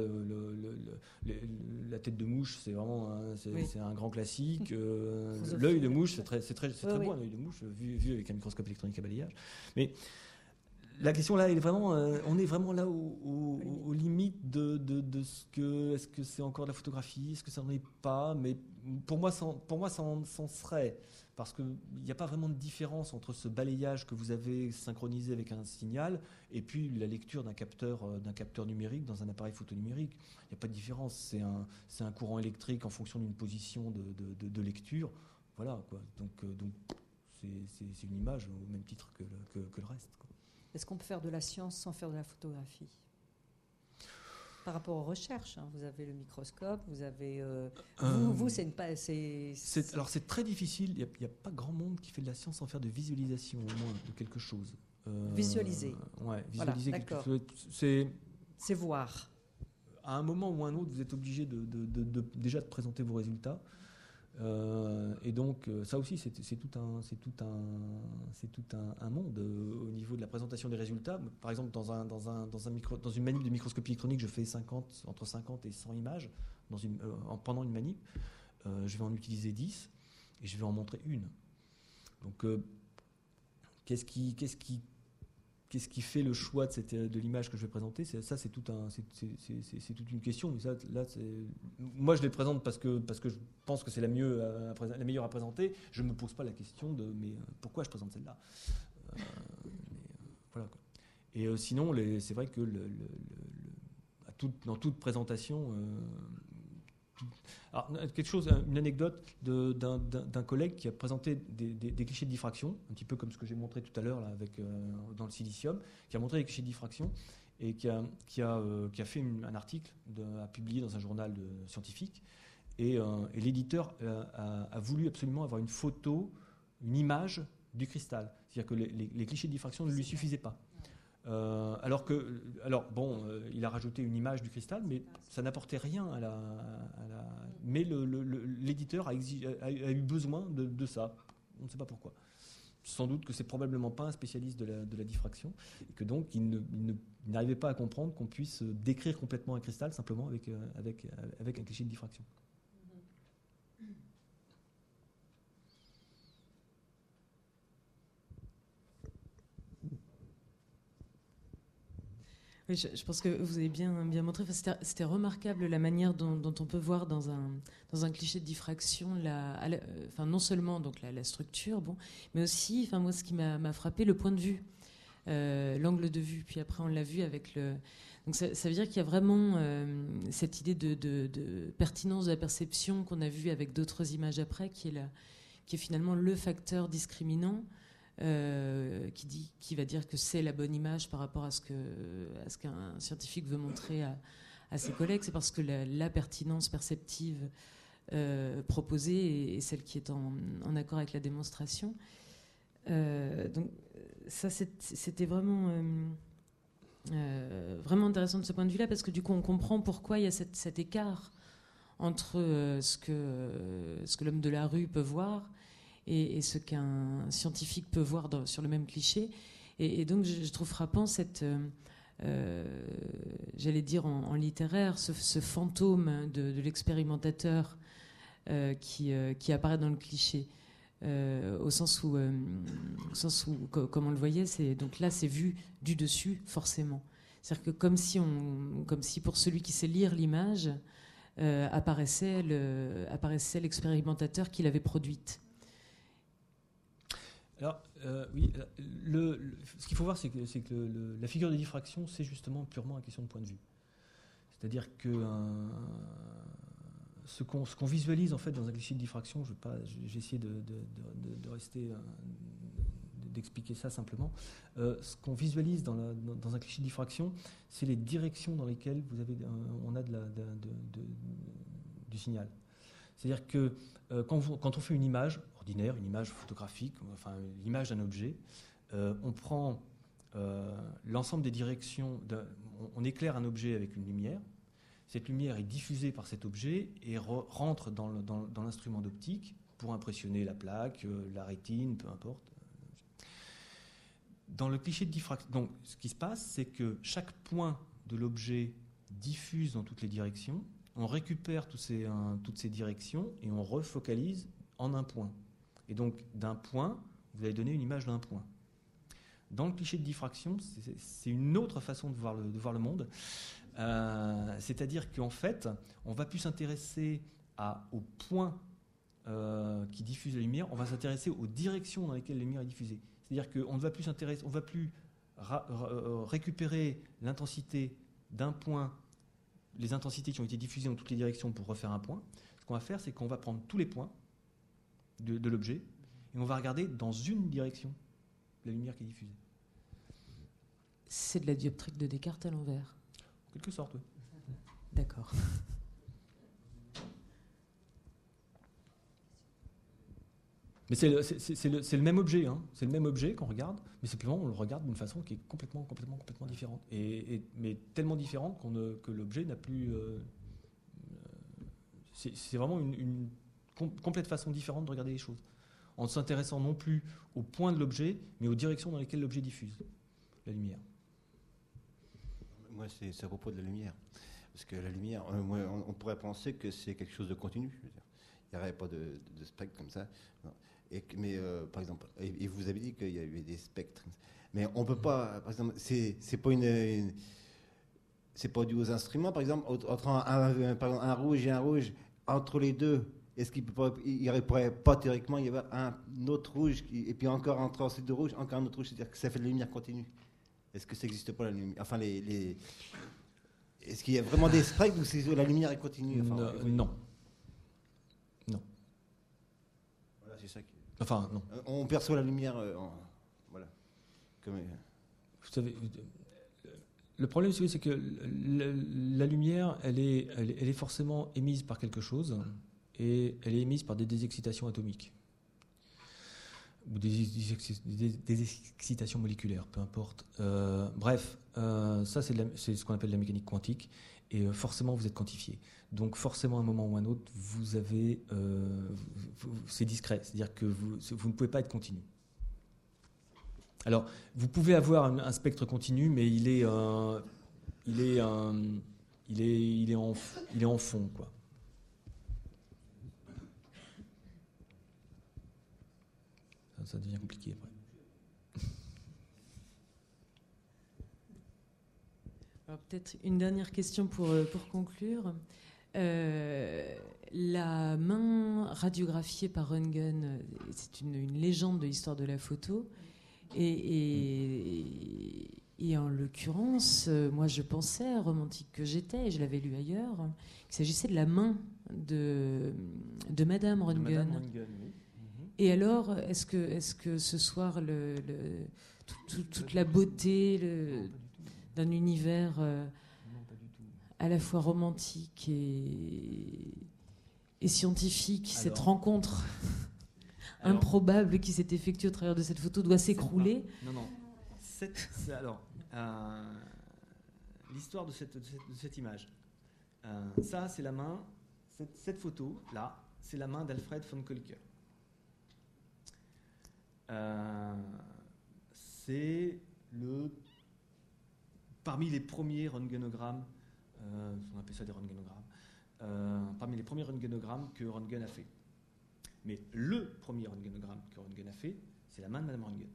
la tête de mouche, c'est vraiment c'est un grand classique. L'œil de mouche, c'est très beau, un œil de mouche vu avec un microscope électronique à balayage. Mais la question là, elle est vraiment, on est vraiment là aux limites de ce que, est-ce que c'est encore de la photographie, est-ce que ça n'en est pas, mais pour moi, ça en serait. Parce qu'il n'y a pas vraiment de différence entre ce balayage que vous avez synchronisé avec un signal et puis la lecture d'un capteur numérique dans un appareil photonumérique. Il n'y a pas de différence. C'est un courant électrique en fonction d'une position de lecture. Voilà, quoi. Donc c'est une image au même titre que le reste, quoi. Est-ce qu'on peut faire de la science sans faire de la photographie ? Par rapport aux recherches, hein, vous avez le microscope, vous avez... vous, c'est une... Alors, c'est très difficile. Il n'y a pas grand monde qui fait de la science sans faire de visualisation, au moins, de quelque chose. Visualiser. Ouais, visualiser voilà, quelque chose. C'est voir. À un moment ou à un autre, vous êtes obligé déjà de présenter vos résultats. Et donc, ça aussi, c'est tout un monde au niveau de la présentation des résultats. Par exemple, dans une manip de microscopie électronique, je fais entre 50 et 100 images pendant une manip. Je vais en utiliser 10 et je vais en montrer une. Donc, qu'est-ce qui fait le choix de l'image que je vais présenter? C'est toute une question. Mais ça, là, moi, je les présente parce que je pense que c'est la meilleure à présenter. Je ne me pose pas la question de mais pourquoi je présente celle-là. Voilà, quoi. Et sinon, c'est vrai que dans toute présentation, alors, une anecdote d'un collègue qui a présenté des clichés de diffraction, un petit peu comme ce que j'ai montré tout à l'heure là, dans le silicium, qui a montré les clichés de diffraction et qui a fait un article à publier dans un journal scientifique. Et l'éditeur a voulu absolument avoir une photo, une image du cristal. C'est-à-dire que les clichés de diffraction ne lui suffisaient pas. Il a rajouté une image du cristal, mais ça n'apportait rien mais l'éditeur a eu besoin de ça. On ne sait pas pourquoi. Sans doute que c'est probablement pas un spécialiste de la diffraction, et que donc il n'arrivait pas à comprendre qu'on puisse décrire complètement un cristal simplement avec un cliché de diffraction. Oui, je pense que vous avez bien montré. Enfin, c'était remarquable la manière dont on peut voir dans un cliché de diffraction non seulement donc la structure, mais aussi, moi, ce qui m'a frappé, le point de vue, l'angle de vue. Puis après, on l'a vu avec le. Donc ça veut dire qu'il y a vraiment cette idée de pertinence de la perception qu'on a vue avec d'autres images après, qui est finalement le facteur discriminant. Qui va dire que c'est la bonne image par rapport à ce qu'un scientifique veut montrer à ses collègues. C'est parce que la pertinence perceptive proposée est celle qui est en accord avec la démonstration. Donc ça, c'était vraiment intéressant de ce point de vue-là, parce que du coup, on comprend pourquoi il y a cet écart entre ce que l'homme de la rue peut voir et ce qu'un scientifique peut voir sur le même cliché. Et donc, je trouve frappant j'allais dire en littéraire, ce fantôme de l'expérimentateur qui apparaît dans le cliché. Au sens où, comme on le voyait, donc là, c'est vu du dessus, forcément. C'est-à-dire que comme si pour celui qui sait lire l'image, apparaissait l'expérimentateur qui l'avait produite. Alors, oui, ce qu'il faut voir, c'est que la figure de diffraction, c'est justement purement une question de point de vue. C'est-à-dire que ce qu'on visualise en fait dans un cliché de diffraction, j'ai essayé de rester, d'expliquer ça simplement. Ce qu'on visualise dans un cliché de diffraction, c'est les directions dans lesquelles on a du signal. C'est-à-dire que quand on fait une image ordinaire, une image photographique, enfin l'image d'un objet, on prend l'ensemble des directions, on éclaire un objet avec une lumière, cette lumière est diffusée par cet objet et rentre dans l'instrument d'optique pour impressionner la plaque, la rétine, peu importe. Dans le cliché de diffraction, donc, ce qui se passe, c'est que chaque point de l'objet diffuse dans toutes les directions. On récupère toutes ces directions et on refocalise en un point. Et donc, d'un point, vous allez donner une image d'un point. Dans le cliché de diffraction, c'est une autre façon de voir le monde. C'est-à-dire qu'en fait, on va plus s'intéresser au point qui diffuse la lumière, on va s'intéresser aux directions dans lesquelles la lumière est diffusée. C'est-à-dire qu'on ne va plus s'intéresser, on va plus récupérer l'intensité d'un point, les intensités qui ont été diffusées dans toutes les directions pour refaire un point. Ce qu'on va faire, c'est qu'on va prendre tous les points de l'objet et on va regarder dans une direction la lumière qui est diffusée. C'est de la dioptrique de Descartes à l'envers. En quelque sorte, oui. D'accord. Mais c'est le même objet, hein. C'est le même objet qu'on regarde, mais simplement on le regarde d'une façon qui est complètement différente. Mais tellement différente que l'objet n'a plus... c'est vraiment une complète façon différente de regarder les choses. En ne s'intéressant non plus au point de l'objet, mais aux directions dans lesquelles l'objet diffuse la lumière. Moi, c'est à propos de la lumière. Parce que la lumière, on pourrait penser que c'est quelque chose de continu. Je veux dire. Il n'y aurait pas de spectre comme ça. Non. Mais par exemple, et vous avez dit qu'il y avait des spectres. Mais on peut pas, par exemple, c'est pas c'est pas dû aux instruments, par exemple, entre un rouge et un rouge, entre les deux, est-ce qu'il pourrait pas théoriquement y avoir un autre rouge, et puis encore entre ces deux rouges, encore un autre rouge, c'est-à-dire que ça fait de la lumière continue? Est-ce que ça n'existe pas, la lumière? Enfin, est-ce qu'il y a vraiment des spectres où la lumière est continue? Enfin, non. Non. Voilà, c'est ça. Enfin, non. On perçoit la lumière, voilà. Comme, vous savez, le problème, c'est que la lumière, elle est forcément émise par quelque chose, et elle est émise par des désexcitations atomiques ou des excitations moléculaires, peu importe. Bref, ça c'est ce qu'on appelle la mécanique quantique, et forcément vous êtes quantifié. Donc forcément à un moment ou à un autre, vous avez, c'est discret, c'est-à-dire que vous ne pouvez pas être continu. Alors, vous pouvez avoir un spectre continu, mais il est en fond, quoi. Ça devient compliqué après. Alors, peut-être une dernière question pour conclure. La main radiographiée par Röntgen, c'est une légende de l'histoire de la photo. Et en l'occurrence, moi je pensais, romantique que j'étais, et je l'avais lu ailleurs, qu'il s'agissait de la main de Madame Röntgen. Oui. Et alors, est-ce que ce soir, toute la beauté d'un univers à la fois romantique et scientifique, cette rencontre improbable qui s'est effectuée au travers de cette photo doit s'écrouler? Non. L'histoire de cette image. Ça, c'est la main. Cette photo là, c'est la main d'Alfred von Kolker. C'est parmi les premiers röntgenogrammes, on appelle ça des röntgenogrammes, parmi les premiers röntgenogrammes que Röntgen a fait. Mais le premier röntgenogramme que Röntgen a fait, c'est la main de Madame Röntgen.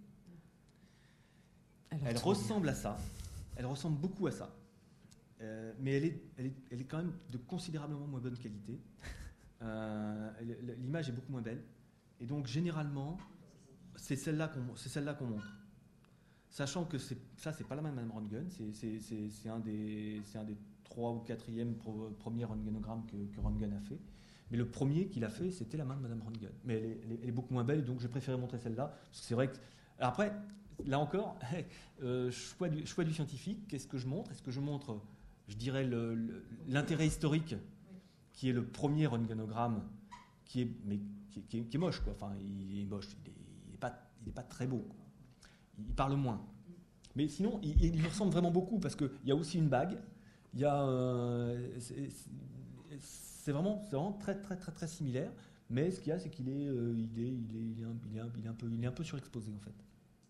Elle ressemble à ça, elle ressemble beaucoup à ça, mais elle est quand même de considérablement moins bonne qualité. L'image est beaucoup moins belle, et donc généralement, c'est celle-là qu'on montre. Sachant que c'est pas la main de Madame Röntgen, c'est un des 3 ou 4e premiers röntgenogrammes que Röntgen a fait. Mais le premier qu'il a fait, c'était la main de Madame Röntgen. Mais elle est beaucoup moins belle, et donc j'ai préféré montrer celle-là. Parce que c'est vrai que... Alors après, là encore, choix du scientifique, qu'est-ce que je montre? Est-ce que je montre, je dirais, l'intérêt historique, qui est le premier röntgenogramme, qui est moche, quoi. Enfin, il est moche, il est pas très beau, quoi. Il parle moins. Mais sinon, il lui ressemble vraiment beaucoup, parce qu'il y a aussi une bague, il y a... c'est vraiment très, très, très, très similaire, mais ce qu'il y a, c'est qu'il est un peu surexposé, en fait.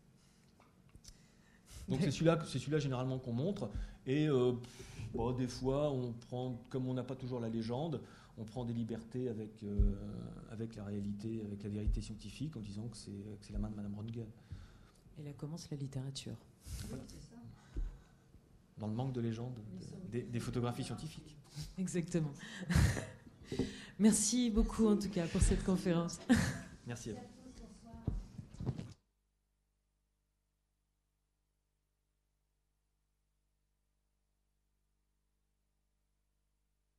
Donc c'est celui-là généralement qu'on montre, et des fois on prend, comme on n'a pas toujours la légende, on prend des libertés avec la réalité, avec la vérité scientifique, en disant que c'est la main de Madame Röntgen. Et là commence la littérature. Voilà. Dans le manque de légende des photographies scientifiques. Exactement. Merci beaucoup en tout cas pour cette conférence. Merci à vous.